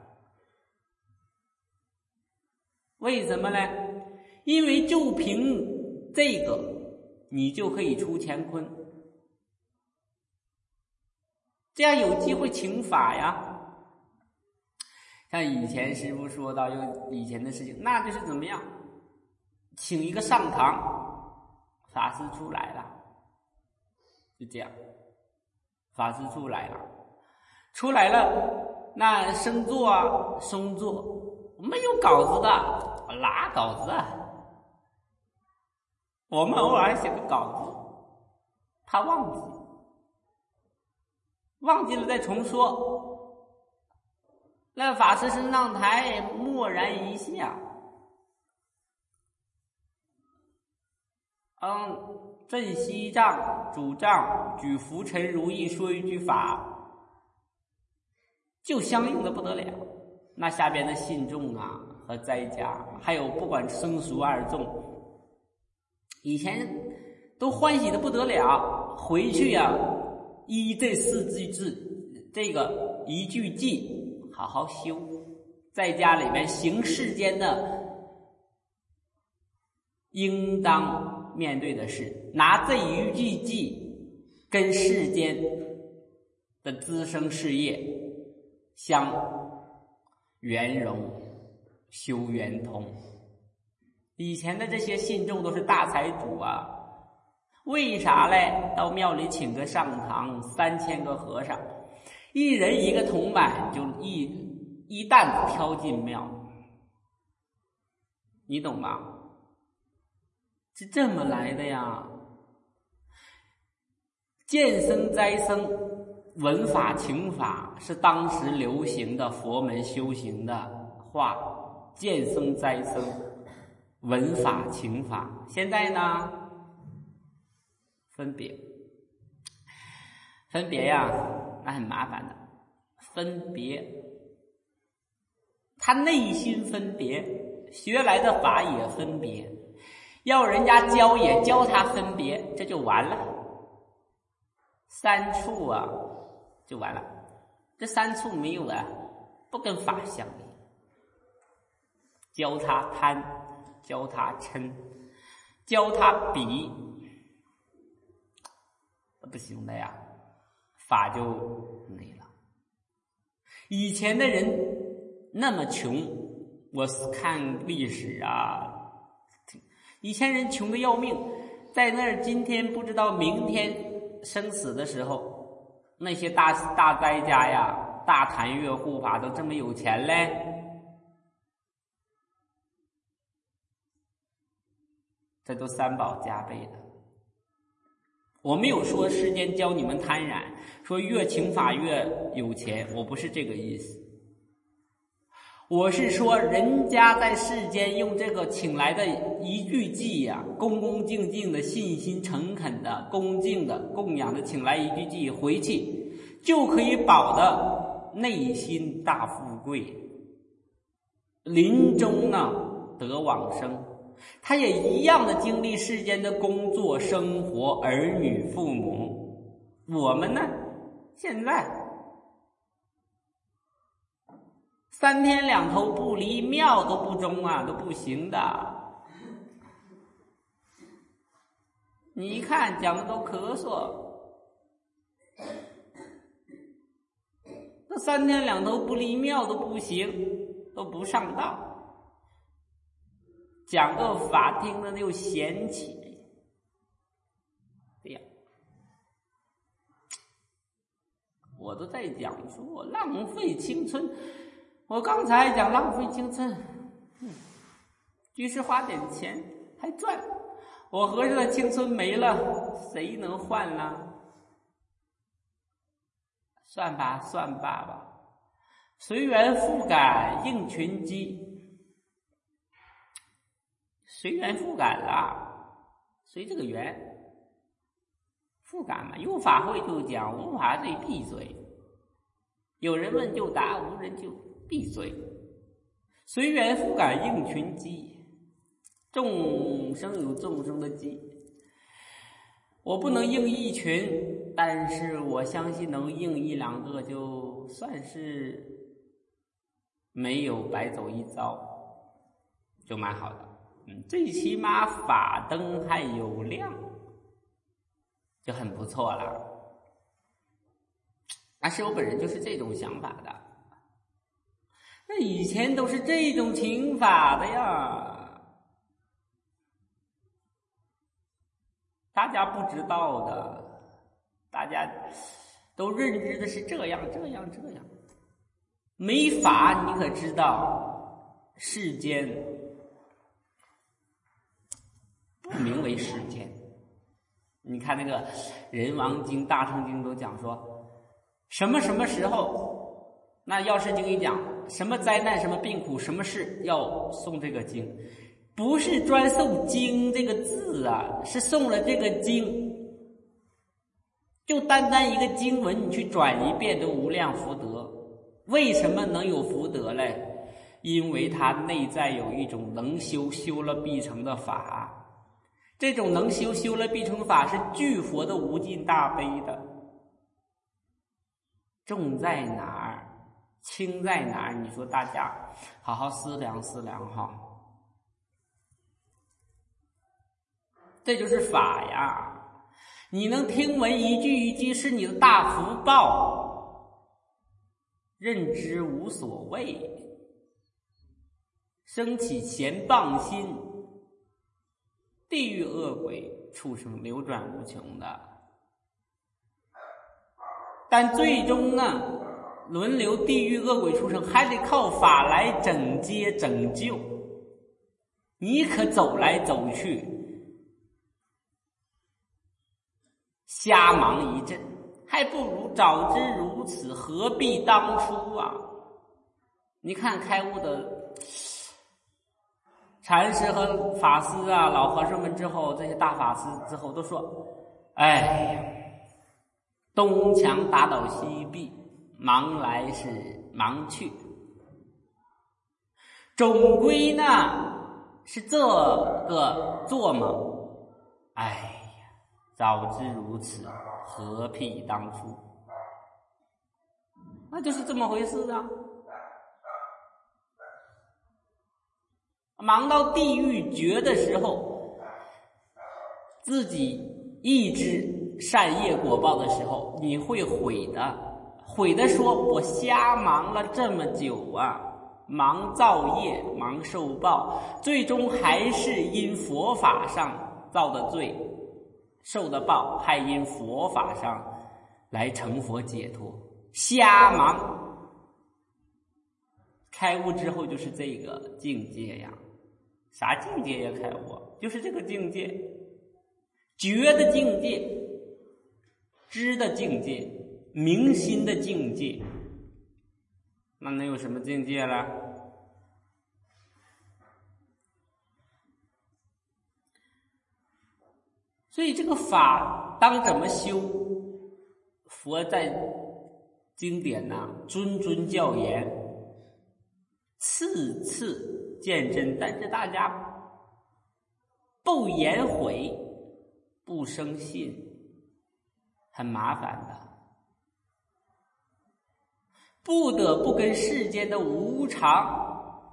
为什么呢？因为就凭这个你就可以出乾坤，这样有机会请法呀。像以前师父说到有以前的事情，那就是怎么样，请一个上堂法师出来了，就这样，法师出来了出来了那生坐啊松坐，没有稿子的，哪稿子啊？我们偶尔写个稿子，他忘记忘记了再重说。那法师升上台，默然一下，嗯，正西藏主丈举浮尘如意说一句法，就相应的不得了。那下边的信众啊和斋家，还有不管僧俗二众，以前都欢喜的不得了，回去啊依这四句字，这个一句偈好好修，在家里面行世间的应当面对的事，拿这一句偈跟世间的滋生事业相圆融修圆通。以前的这些信众都是大财主啊，为啥嘞？到庙里请个上堂，三千个和尚，一人一个铜板，就一一担子挑进庙，你懂吗？是这么来的呀。见僧斋僧，闻法请法，是当时流行的佛门修行的话。见僧斋僧，闻法请法。现在呢，分别分别呀，那很麻烦的。分别，他内心分别，学来的法也分别，要人家教也教他分别，这就完了。三处啊就完了，这三处没有啊，不跟法相应。教他贪，教他嗔，教他比，不行的呀，法就没了。以前的人那么穷，我看历史啊，以前人穷的要命，在那儿今天不知道明天生死的时候，那些大大斋家呀，大坛月护法都这么有钱嘞，这都三宝加倍的。我没有说世间教你们贪婪，说越请法越有钱，我不是这个意思。我是说人家在世间用这个请来的一句偈呀、啊，恭恭敬敬的、信心诚恳的、恭敬的、供养的，请来一句偈回去，就可以保的内心大富贵，临终呢得往生。他也一样的经历世间的工作、生活、儿女、父母。。”我们呢，现在三天两头不离庙都不中啊，都不行的。你一看讲的都咳嗽，这三天两头不离庙都不行，都不上道。讲个法听的又嫌弃。对呀，我都在讲说浪费青春。我刚才讲浪费青春，嗯，居士花点钱还赚，我和尚的青春没了，谁能换呢？算吧，算罢吧，随缘复感应群机，随缘复感啦，随这个缘复感嘛，有法会就讲，无法对闭嘴，有人问就答，无人就闭嘴，随缘复感应群机，众生有众生的机，我不能应一群，但是我相信能应一两个，就算是没有白走一遭，就蛮好的。嗯，最起码法灯还有亮，就很不错了。但是我本人就是这种想法的。那以前都是这种情法的呀，大家不知道的，大家都认知的是这样这样这样。没法你可知道，世间不名为世间。你看那个人王经、大乘经都讲说，什么什么时候，那药师经一讲什么灾难、什么病苦、什么事要诵这个经，不是专诵经这个字啊，是诵了这个经，就单单一个经文，你去转一遍都无量福德。为什么能有福德嘞？因为它内在有一种能修，修了必成的法。这种能修，修了必成法是具佛的无尽大悲的。重在哪儿，轻在哪儿？你说大家好好思量思量哈。这就是法呀，你能听闻一句一句是你的大福报，认知无所谓，升起贤谤心，地狱恶鬼畜生流转无穷的，但最终呢，轮流地狱恶鬼畜生还得靠法来整接拯救。你可走来走去，瞎忙一阵，还不如早知如此，何必当初啊？你看开悟的禅师和法师啊，老和尚们之后，这些大法师之后都说，哎呀，东墙打倒西壁，忙来是忙去，总归呢是这个做梦。哎呀，早知如此，何必当初？那就是这么回事啊。忙到地狱绝的时候，自己意志善业果报的时候，你会悔的，悔的说我瞎忙了这么久啊，忙造业，忙受报，最终还是因佛法上造的罪，受的报，还因佛法上来成佛解脱，瞎忙。开悟之后就是这个境界呀。啥境界呀？开悟就是这个境界，觉的境界，知的境界，明心的境界，那能有什么境界了？所以这个法当怎么修，佛在经典呢、啊、谆谆教言，次次见真，但是大家不言悔，不生信，很麻烦的。 不得不跟世间的无常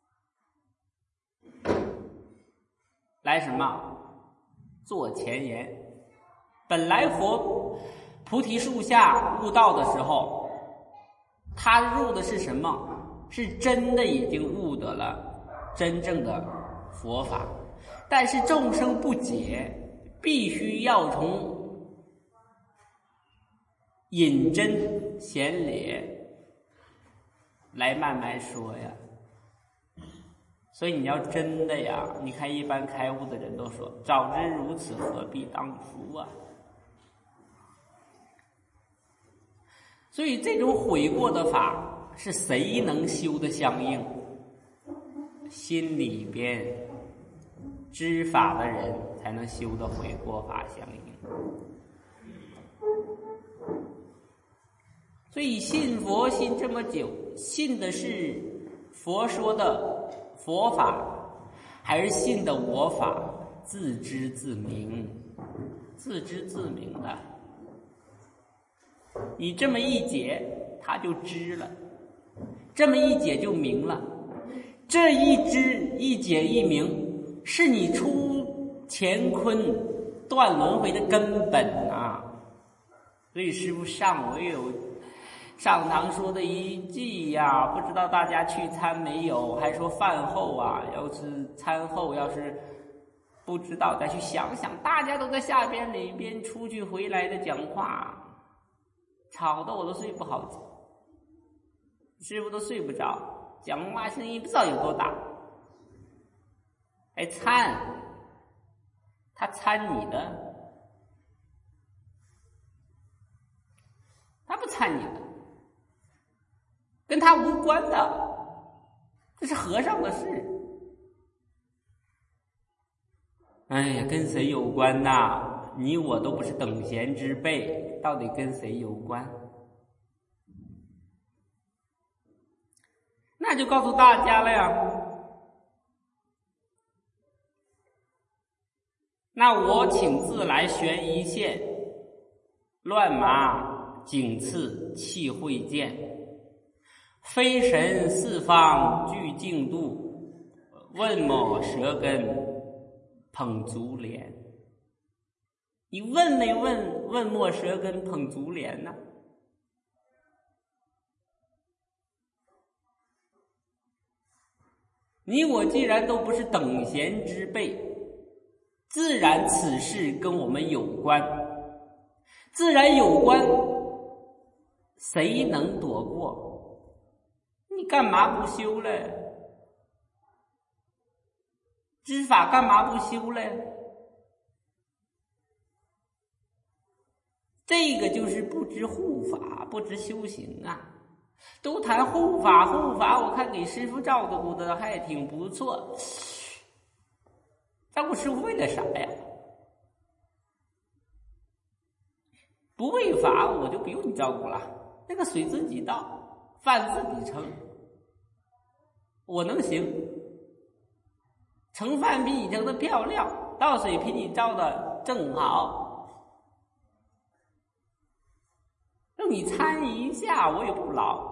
来什么做前言。本来佛菩提树下悟道的时候，他入的是什么？是真的已经悟得了真正的佛法，但是众生不解，必须要从引真显理来慢慢说呀。所以你要真的呀，你看一般开悟的人都说，早知如此何必当初啊。所以这种悔过的法是谁能修得相应？心里边知法的人才能修得悔过法相应。所以信佛信这么久，信的是佛说的佛法，还是信的我法自知自明？自知自明的，你这么一解他就知了，这么一解就明了。这一知一解一明，是你出乾坤断轮回的根本啊。所以师父上回有上堂说的一句呀，不知道大家去参没有，还说饭后啊，要是餐后要是不知道再去想想，大家都在下边里边出去回来的讲话，吵得我都睡不好觉，师父都睡不着，讲话声音不知道有多大，还参，他参你的，他不参你的，跟他无关的，这是和尚的事。哎呀，跟谁有关呐？你我都不是等闲之辈，到底跟谁有关？那就告诉大家了呀。那我请自来悬一线，乱麻仅次气会见，飞神四方俱净度，问某舌根捧足莲。你问没问问莫舌根捧足莲呢？你我既然都不是等闲之辈，自然此事跟我们有关，自然有关，谁能躲过？你干嘛不修嘞？知法干嘛不修嘞？这个就是不知护法，不知修行啊。都谈护法，护法我看给师父照顾的还挺不错。照顾师父为了啥呀？不为法我就不用你照顾了，那个水自己倒，饭自己盛，我能行。盛饭比你盛的漂亮，倒水比你照的正好。让你参一下我也不劳。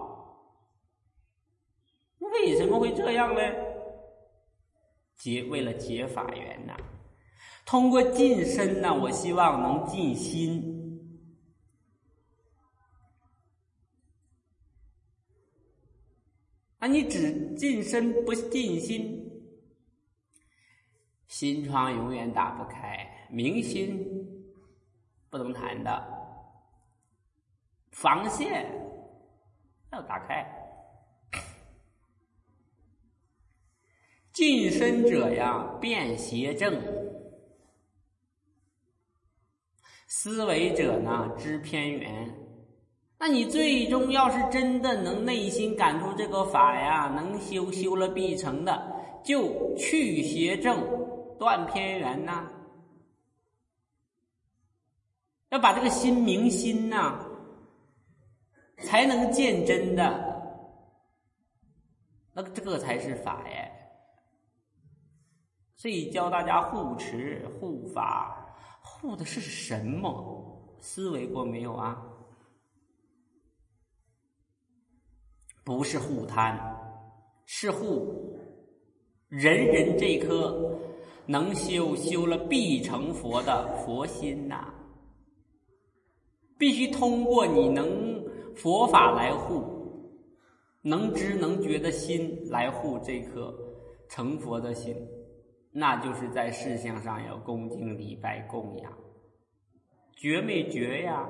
为什么会这样呢？结为了结法缘呐、啊，通过近身呢、啊，我希望能近心。啊，你只近身不近心，心窗永远打不开，明心不能谈的。防线要打开。近身者呀，辨邪正；思维者呢，知偏圆。那你最终要是真的能内心感触这个法呀，能修修了必成的，就去邪正，断偏圆呐。要把这个心明心呐，才能见真的。那这个才是法耶。所以教大家护持护法，护的是什么？思维过没有啊？ 不是护贪，是护人人这颗能修修了必成佛的佛心呐、啊。必须通过你能佛法来护，能知能觉的心来护这颗成佛的心，那就是在事项上要恭敬礼拜供养。觉没觉呀？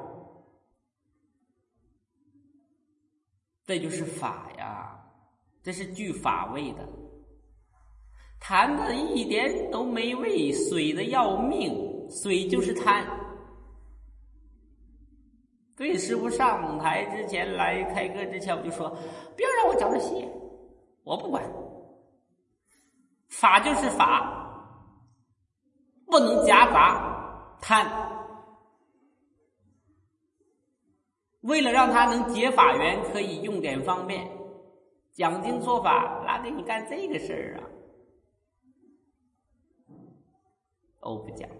这就是法呀，这是具法味的。谈的一点都没味，水的要命，水就是贪。所以师父上台之前来开课之前，我就说不要让我讲这些，我不管，法就是法，不能夹杂贪。为了让他能结法缘，可以用点方便，讲经说法哪给你干这个事儿啊？都不讲，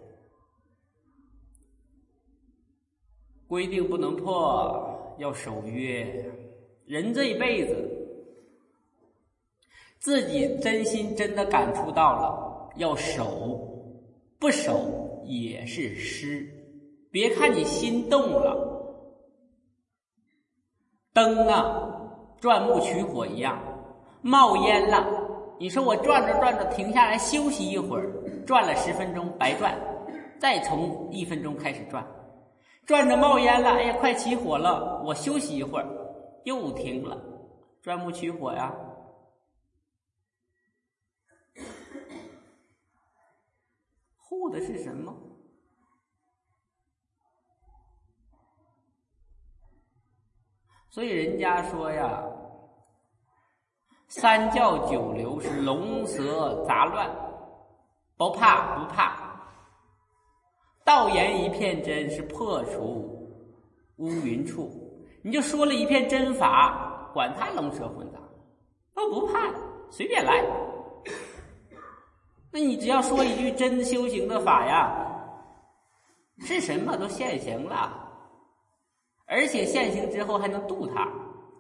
规定不能破，要守约。人这一辈子，自己真心真的感触到了，要守，不守也是失。别看你心动了，灯啊，钻木取火一样，冒烟了。你说我转着转着停下来休息一会儿，转了十分钟白转，再从一分钟开始转，转着冒烟了，哎呀，快起火了，我休息一会儿，又停了，钻木取火呀。护的是什么？所以人家说呀，三教九流是龙蛇杂乱，不怕不怕。道言一片真是破除乌云处，你就说了一片真法，管他龙蛇混杂，都不怕，随便来。那你只要说一句真修行的法呀，是什么都现行了。而且现行之后还能度他，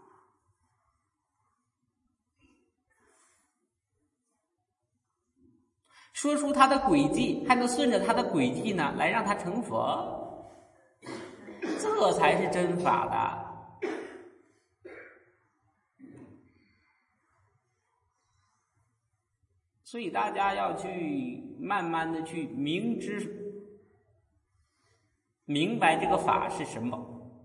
说出他的轨迹，还能顺着他的轨迹呢，来让他成佛，这才是真法的。所以大家要去慢慢的去明知明白这个法是什么。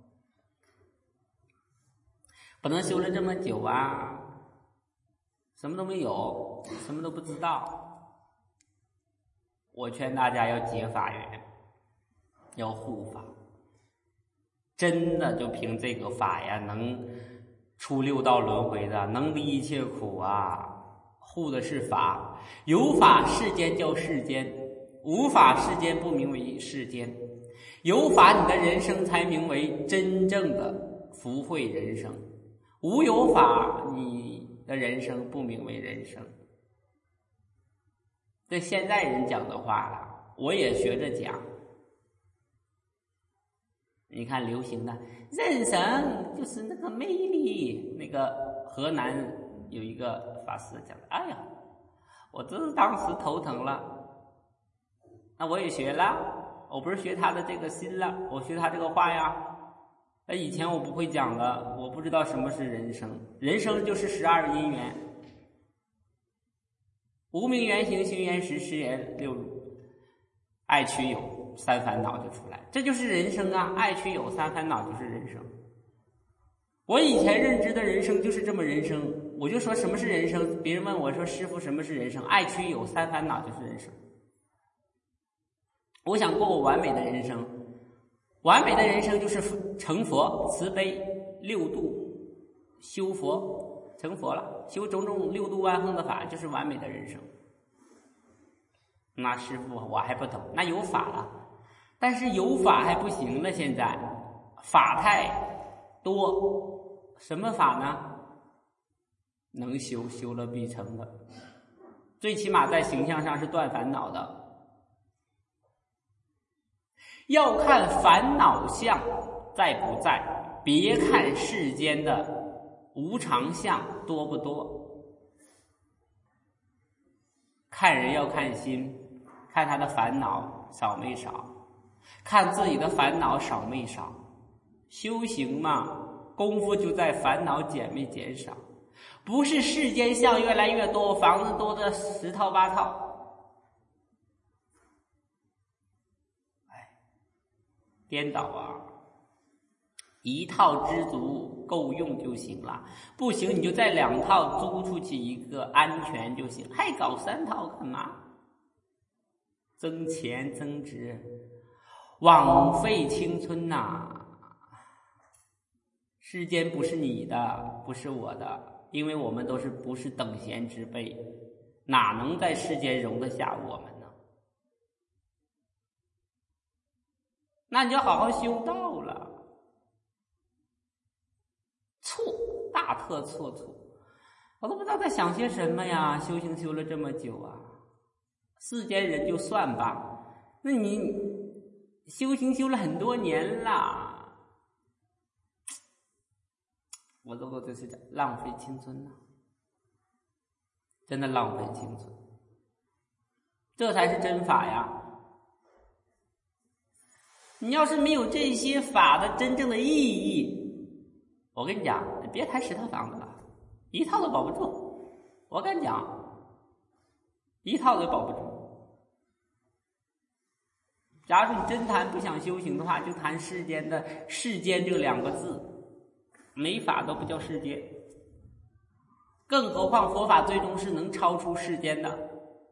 不能修了这么久啊，什么都没有，什么都不知道。我劝大家要结法缘，要护法，真的就凭这个法呀，能出六道轮回的，能离一切苦啊。护的是法，有法世间叫世间，无法世间不名为世间。有法你的人生才名为真正的福慧人生。无有法，你的人生不名为人生。这现在人讲的话了，我也学着讲。你看流行的人生就是那个魅力，那个河南有一个法师讲的，哎呀，我真是当时头疼了，那我也学了，我不是学他的这个心了，我学他这个话呀。那以前我不会讲的，我不知道什么是人生。人生就是十二因缘，无明缘行，行缘识，识缘六爱取有三烦恼就出来，这就是人生啊！爱取有三烦恼就是人生。我以前认知的人生就是这么人生，我就说什么是人生？别人问我说师父什么是人生？爱取有三烦恼就是人生。我想过我完美的人生。完美的人生就是成佛、慈悲、六度、修佛，成佛了，修种种六度万恒的法，就是完美的人生。那师父我还不懂，那有法了，但是有法还不行了，现在法太多，什么法呢？能修，修了必成的，最起码在形象上是断烦恼的。要看烦恼相在不在，别看世间的无常相多不多？看人要看心，看他的烦恼少没少，看自己的烦恼少没少。修行嘛，功夫就在烦恼减没减少，不是世间相越来越多，房子多的十套八套。哎，颠倒啊！一套知足够用就行了，不行你就再两套租出去一个安全就行，还搞三套干嘛？增钱增值，枉费青春呐、啊！世间不是你的，不是我的，因为我们都是不是等闲之辈，哪能在世间容得下我们呢？那你就好好修道了。错，大特错错，我都不知道在想些什么呀。修行修了这么久啊，世间人就算吧，那你修行修了很多年啦，我都这是浪费青春呐、啊，真的浪费青春，这才是真法呀。你要是没有这些法的真正的意义，我跟你讲，你别谈十套房子了，一套都保不住。我跟你讲，一套都保不住。假如说你真谈不想修行的话，就谈世间的“世间”这两个字，没法都不叫世间。更何况佛法最终是能超出世间的，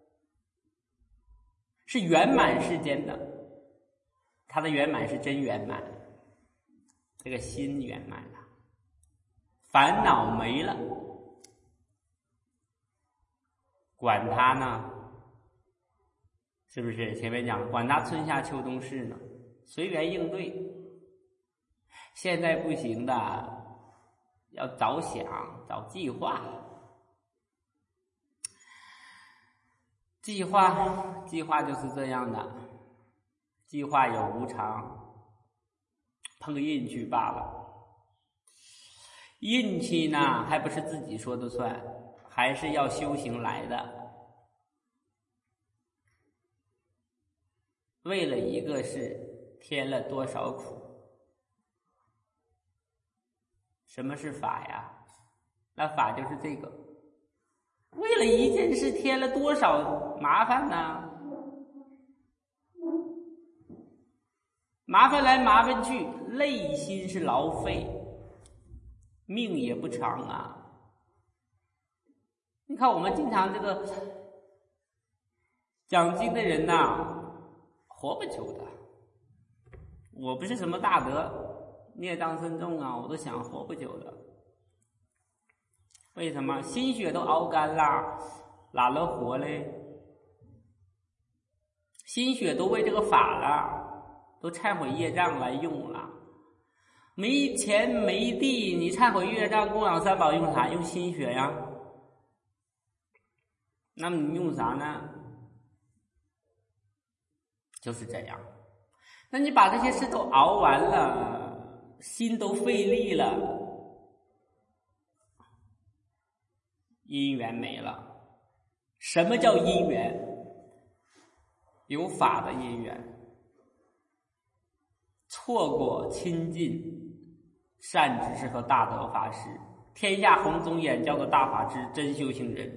是圆满世间的。它的圆满是真圆满，这个心圆满了。烦恼没了，管他呢，是不是？前面讲管他春夏秋冬事呢，随缘应对。现在不行的，要早想，早计划。计划，计划就是这样的，计划有无常，碰运气罢了。运气呢，还不是自己说的算，还是要修行来的。为了一个事，添了多少苦？什么是法呀？那法就是这个。为了一件事，添了多少麻烦呢？麻烦来麻烦去，累心是劳费。命也不长啊！你看我们经常这个讲经的人呐、啊，活不久的。我不是什么大德，孽障深重啊，我都想活不久的。为什么？心血都熬干了，哪能活嘞？心血都为这个法了，都忏悔业障来用了。没钱没地，你忏悔业障供养三宝用啥？用心血呀。那么你用啥呢？就是这样。那你把这些事都熬完了，心都费力了，因缘没了。什么叫因缘？有法的因缘。错过亲近善知识和大德法师，天下红宗眼教的大法师，真修行人。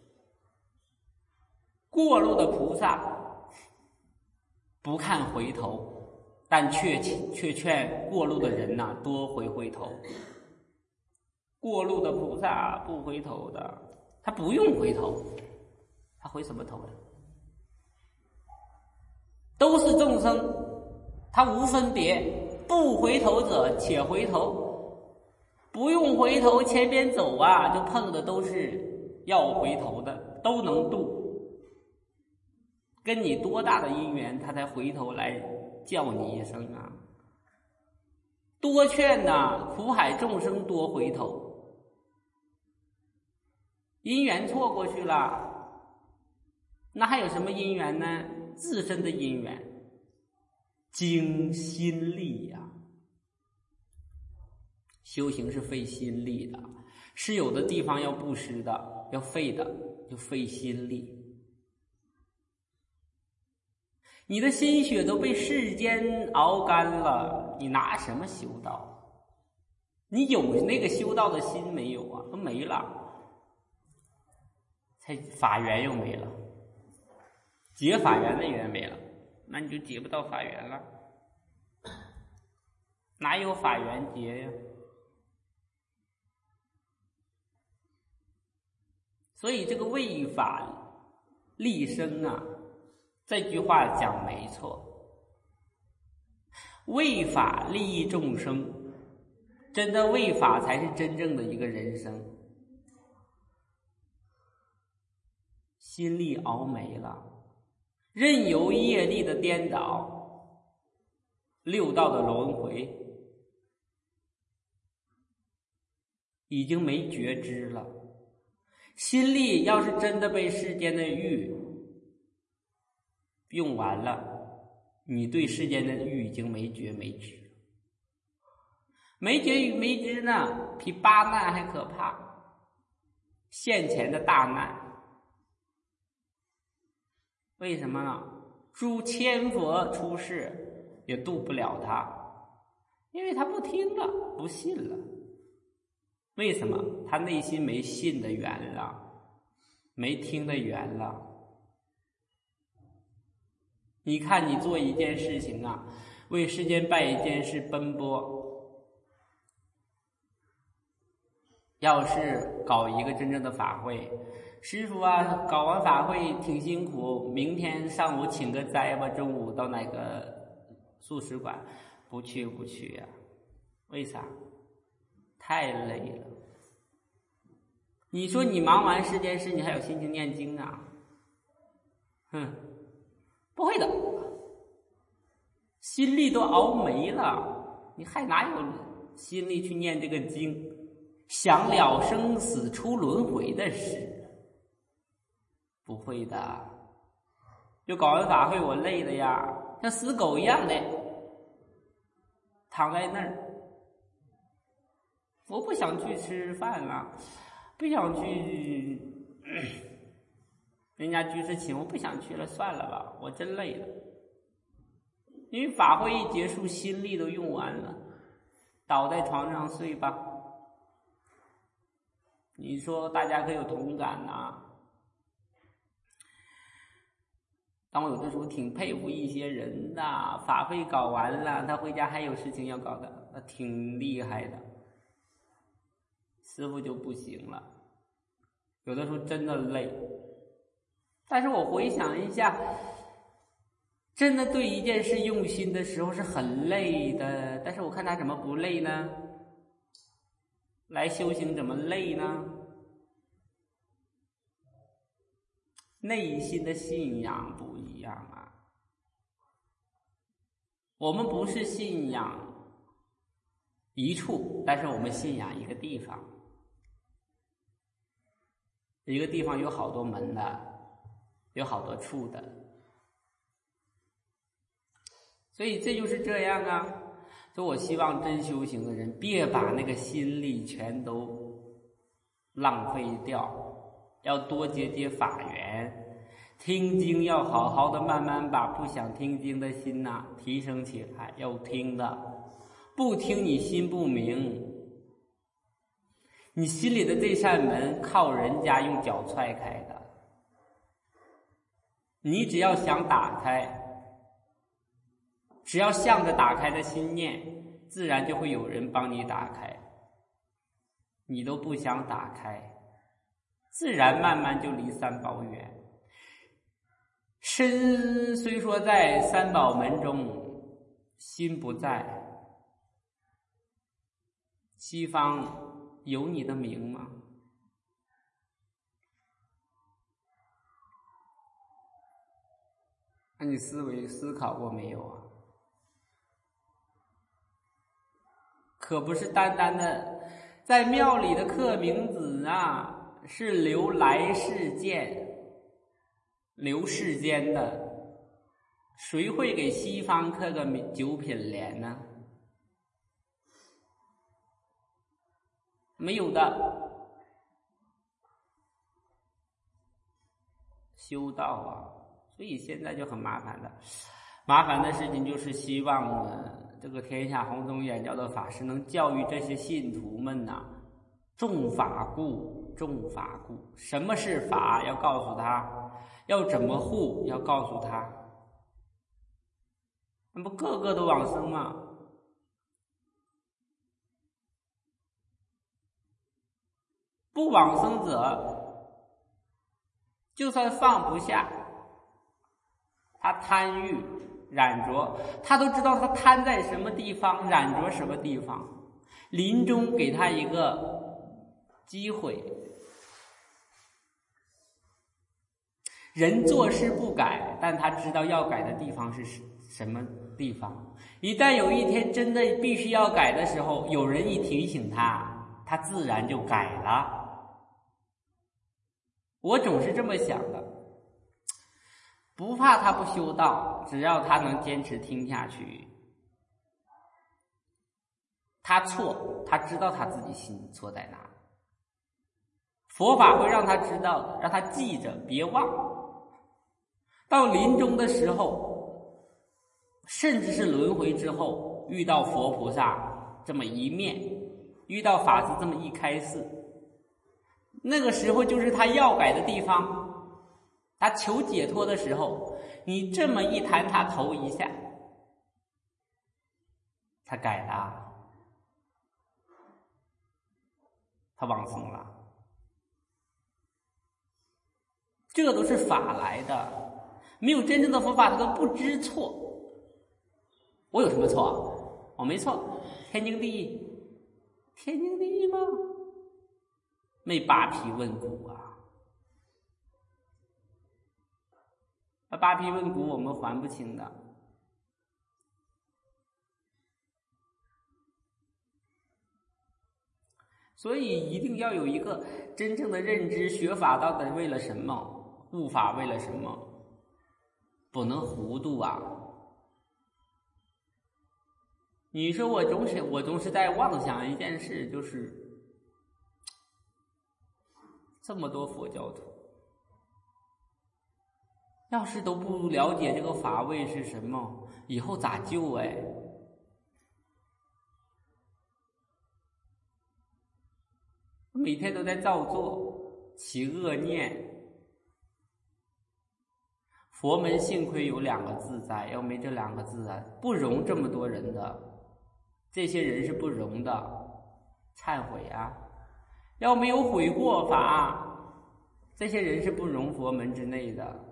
过路的菩萨不看回头，但却却劝过路的人呐、啊，多回回头。过路的菩萨不回头的，他不用回头，他回什么头呢？都是众生。他无分别，不回头者且回头，不用回头，前边走啊，就碰的都是要回头的，都能度。跟你多大的因缘，他才回头来叫你一声啊？多劝呐，苦海众生多回头。因缘错过去了，那还有什么因缘呢？自身的因缘。精心力呀、啊，修行是费心力的。 是有的地方要布施的，要费的，就费心力。你的心血都被世间熬干了，你拿什么修道？你有那个修道的心没有啊？都没了，才法缘又没了，结法缘的缘没了，那你就结不到法缘了，哪有法缘结呀？所以这个为法立生啊，这句话讲没错，为法利益众生，真的为法才是真正的一个人生。心力熬没了，任由业力的颠倒，六道的轮回，已经没觉知了。心力要是真的被世间的欲用完了，你对世间的欲已经没觉没知了。没觉与没知呢，比八难还可怕。现前的大难，为什么呢？诸千佛出世也渡不了他，因为他不听了，不信了。为什么？他内心没信的缘了，没听的缘了。你看你做一件事情啊，为世间办一件事奔波，要是搞一个真正的法会，师父啊，搞完法会挺辛苦，明天上午请个斋吧，中午到哪个素食馆，不去不去呀、啊？为啥？太累了。你说你忙完世间事，你还有心情念经啊？哼，不会的，心力都熬没了，你还哪有心力去念这个经，想了生死出轮回的事？不会的。就搞完法会我累的呀，像死狗一样的躺在那儿，我不想去吃饭了，不想去人家居士请，我不想去了，算了吧，我真累了。因为法会一结束，心力都用完了，倒在床上睡吧。你说大家可有同感呐？但我有的时候挺佩服一些人的，法会搞完了，他回家还有事情要搞的，那挺厉害的。师父就不行了，有的时候真的累。但是我回想一下，真的对一件事用心的时候是很累的，但是我看他怎么不累呢？来修行怎么累呢？内心的信仰不一样啊。我们不是信仰一处，但是我们信仰一个地方。一个地方有好多门的，有好多处的，所以这就是这样啊。所以我希望真修行的人别把那个心力全都浪费掉，要多结结法缘，听经要好好的慢慢把不想听经的心呐、啊、提升起来，要听的，不听你心不明，你心里的这扇门靠人家用脚踹开的，你只要想打开，只要向着打开的心念，自然就会有人帮你打开。你都不想打开，自然慢慢就离三宝远。身虽说在三宝门中，心不在。西方有你的名吗？那你思维思考过没有啊？可不是单单的在庙里的刻名字啊，是留来世见，留世间的，谁会给西方刻个九品莲呢？没有的。 修道啊，所以现在就很麻烦的。麻烦的事情就是希望呢，这个天下弘宗演教的法师能教育这些信徒们呐、啊，重法故，重法故。什么是法？要告诉他；要怎么护？要告诉他。那不个个都往生吗？不往生者，就算放不下，他贪欲染着，他都知道他贪在什么地方，染着什么地方。临终给他一个机会，人做事不改，但他知道要改的地方是什么地方。一旦有一天真的必须要改的时候，有人一提醒他，他自然就改了。我总是这么想的，不怕他不修道，只要他能坚持听下去。他错，他知道他自己心错在哪，佛法会让他知道的，让他记着，别忘。到临终的时候，甚至是轮回之后，遇到佛菩萨这么一面，遇到法师这么一开示，那个时候就是他要改的地方，他求解脱的时候，你这么一弹他头一下，他改了，他往生了。这都是法来的，没有真正的佛法，他都不知错。我有什么错？我没错，天经地义，天经地义吗？没扒皮问骨啊！那扒皮问骨我们还不清的。所以一定要有一个真正的认知，学法到底为了什么，悟法为了什么，不能糊涂啊！你说我总是我总是在妄想一件事，就是这么多佛教徒，要是都不了解这个法位是什么，以后咋救哎？每天都在造作，起恶念。佛门幸亏有两个字在，要没这两个字啊，不容这么多人的。这些人是不容的，忏悔啊！要没有悔过法，这些人是不容佛门之内的。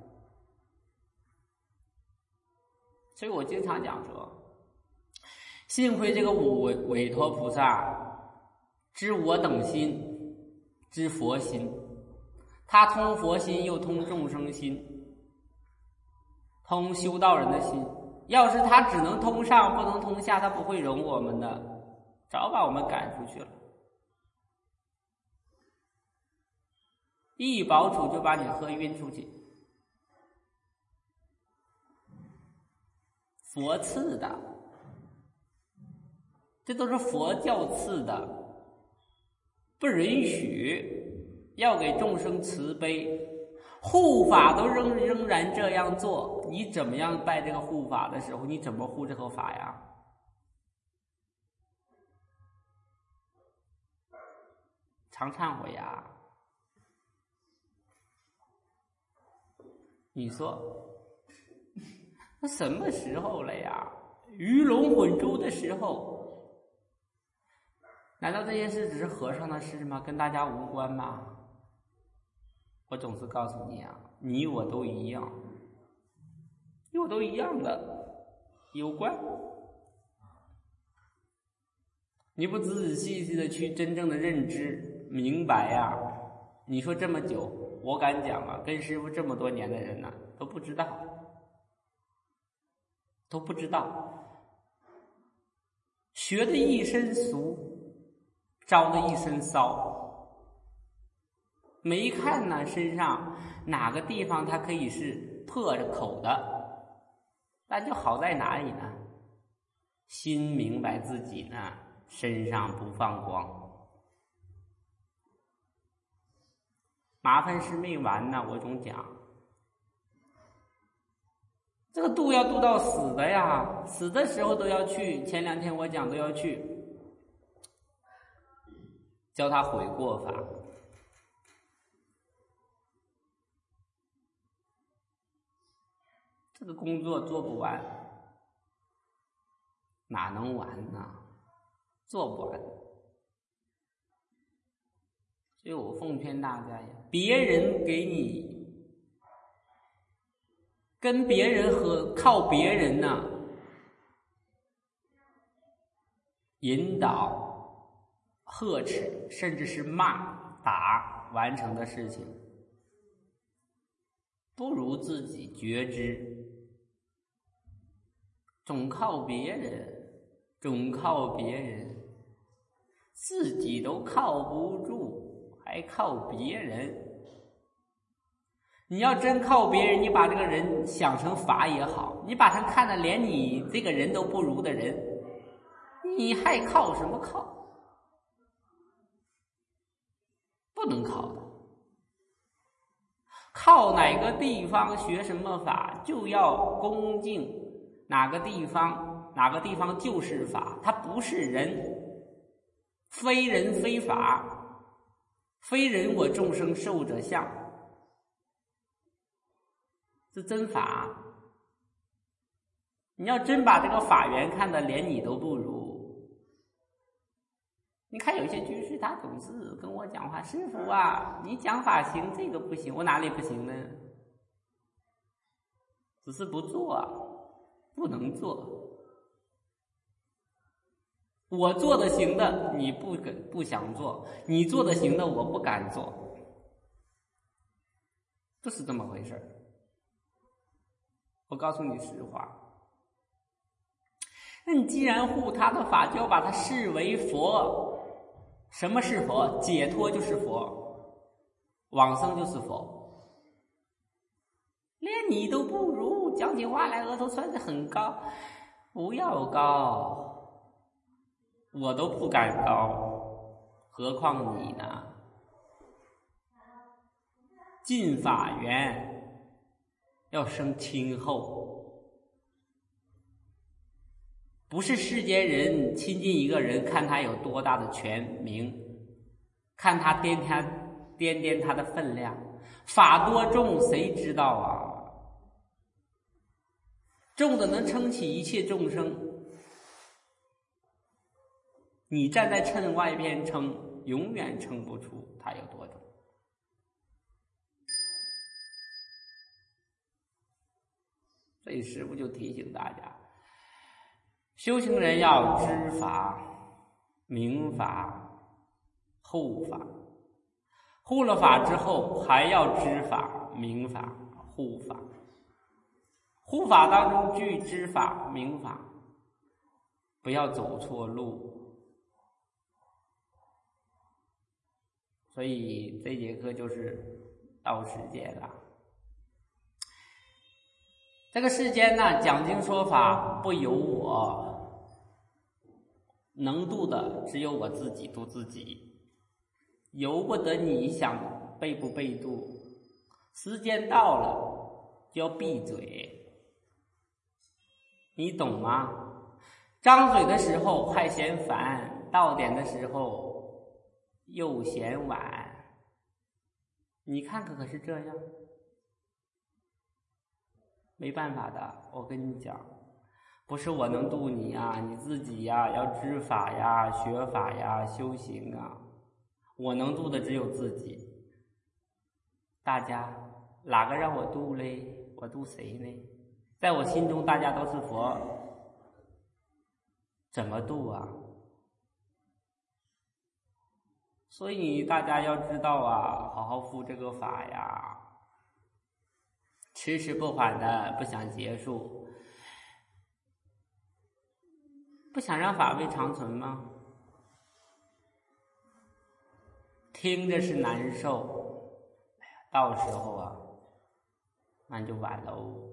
所以我经常讲说，幸亏这个五委委托菩萨知我等心，知佛心，他通佛心又通众生心，通修道人的心。要是他只能通上不能通下，他不会容我们的，早把我们赶出去了。一保处就把你喝晕出去。佛赐的，这都是佛教赐的，不允许，要给众生慈悲。护法都仍仍然这样做，你怎么样拜这个护法的时候，你怎么护这个法呀？常忏悔呀！你说那什么时候了呀？鱼龙混珠的时候，难道这件事只是和尚的事吗？跟大家无关吗？我总是告诉你啊，你我都一样，你我都一样的，有关。你不仔仔细细的去真正的认知明白呀、啊，你说这么久，我敢讲啊，跟师父这么多年的人呢、啊，都不知道，都不知道，学的一身俗，招的一身骚。没看呢，身上哪个地方它可以是破着口的，那就好在哪里呢？心明白自己呢，身上不放光。麻烦事没完呢，我总讲， 这个度要度到死的呀，死的时候都要去。前两天我讲都要去教他悔过法。这个工作做不完，哪能完呢？做不完。所以我奉劝大家呀，别人给你跟别人和靠别人呢、啊、引导、呵斥，甚至是骂、打完成的事情，不如自己觉知。总靠别人，总靠别人，自己都靠不住，还靠别人。你要真靠别人，你把这个人想成法也好，你把他看得连你这个人都不如的人，你还靠什么靠？不能靠的。靠哪个地方学什么法，就要恭敬哪个地方，哪个地方就是法，它不是人，非人非法，非人我众生受者相，是真法。你要真把这个法缘看得连你都不如，你看有些居士他总是跟我讲话，师父啊，你讲法行，这个不行，我哪里不行呢？只是不做啊，不能做。我做的行的你不不想做，你做的行的我不敢做，不是这么回事。我告诉你实话，那你既然护他的法，就要把它视为佛。什么是佛？解脱就是佛，往生就是佛。连你都不如，讲起话来额头算是很高，不要高，我都不敢高，何况你呢？进法缘要生亲厚，不是世间人亲近一个人看他有多大的权名，看他掂他掂掂他的分量，法多重谁知道啊？重的能撑起一切众生，你站在秤外边称，永远称不出它有多重。所以师父就提醒大家，修行人要知法、明法、护法，护了法之后还要知法、明法、护法。护法当中具知法、明法，不要走错路。所以这节课就是到时间了。这个世间呢，讲经说法不由我，能度的只有我自己度自己，由不得你想被不被度。时间到了就要闭嘴，你懂吗？张嘴的时候还嫌烦，到点的时候又嫌晚。你看看可是这样？没办法的，我跟你讲，不是我能度你啊，你自己呀、啊、要知法呀、学法呀、修行啊。我能度的只有自己。大家哪个让我度嘞？我度谁呢？在我心中大家都是佛，怎么度啊？所以大家要知道啊，好好护这个法呀，迟迟不缓的不想结束，不想让法味长存吗？听着是难受，哎呀，到时候啊，那就晚喽。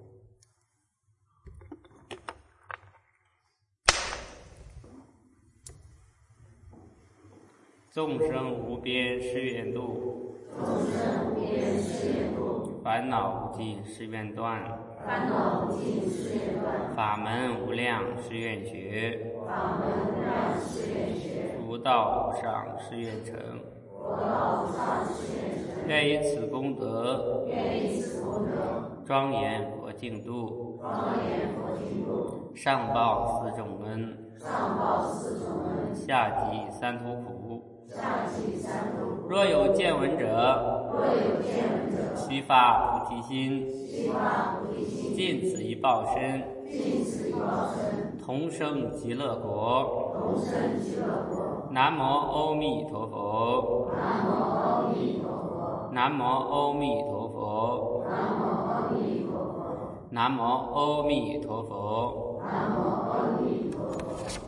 众生无边誓愿度， 众生无边誓愿度， 烦恼无尽誓愿断， 烦恼无尽誓愿断， 法门无量誓愿学， 法门无量誓愿学， 佛道无上誓愿成， 佛道无上誓愿成。 愿以此功德， 愿以此功德， 庄严佛净土， 庄严佛净土， 上报四重恩， 上报四重恩， 下济三途苦。 下济三途苦。 若有见闻者， 若有见闻者， 须发菩提心， 须发菩提心， 尽此一报身， 尽此一报身， 同生极乐国。 同生极乐国。 南无阿弥陀佛。 南无阿弥陀佛。 南无阿弥陀佛。 南无阿弥陀佛。 南无阿弥陀佛。 南无阿弥陀佛。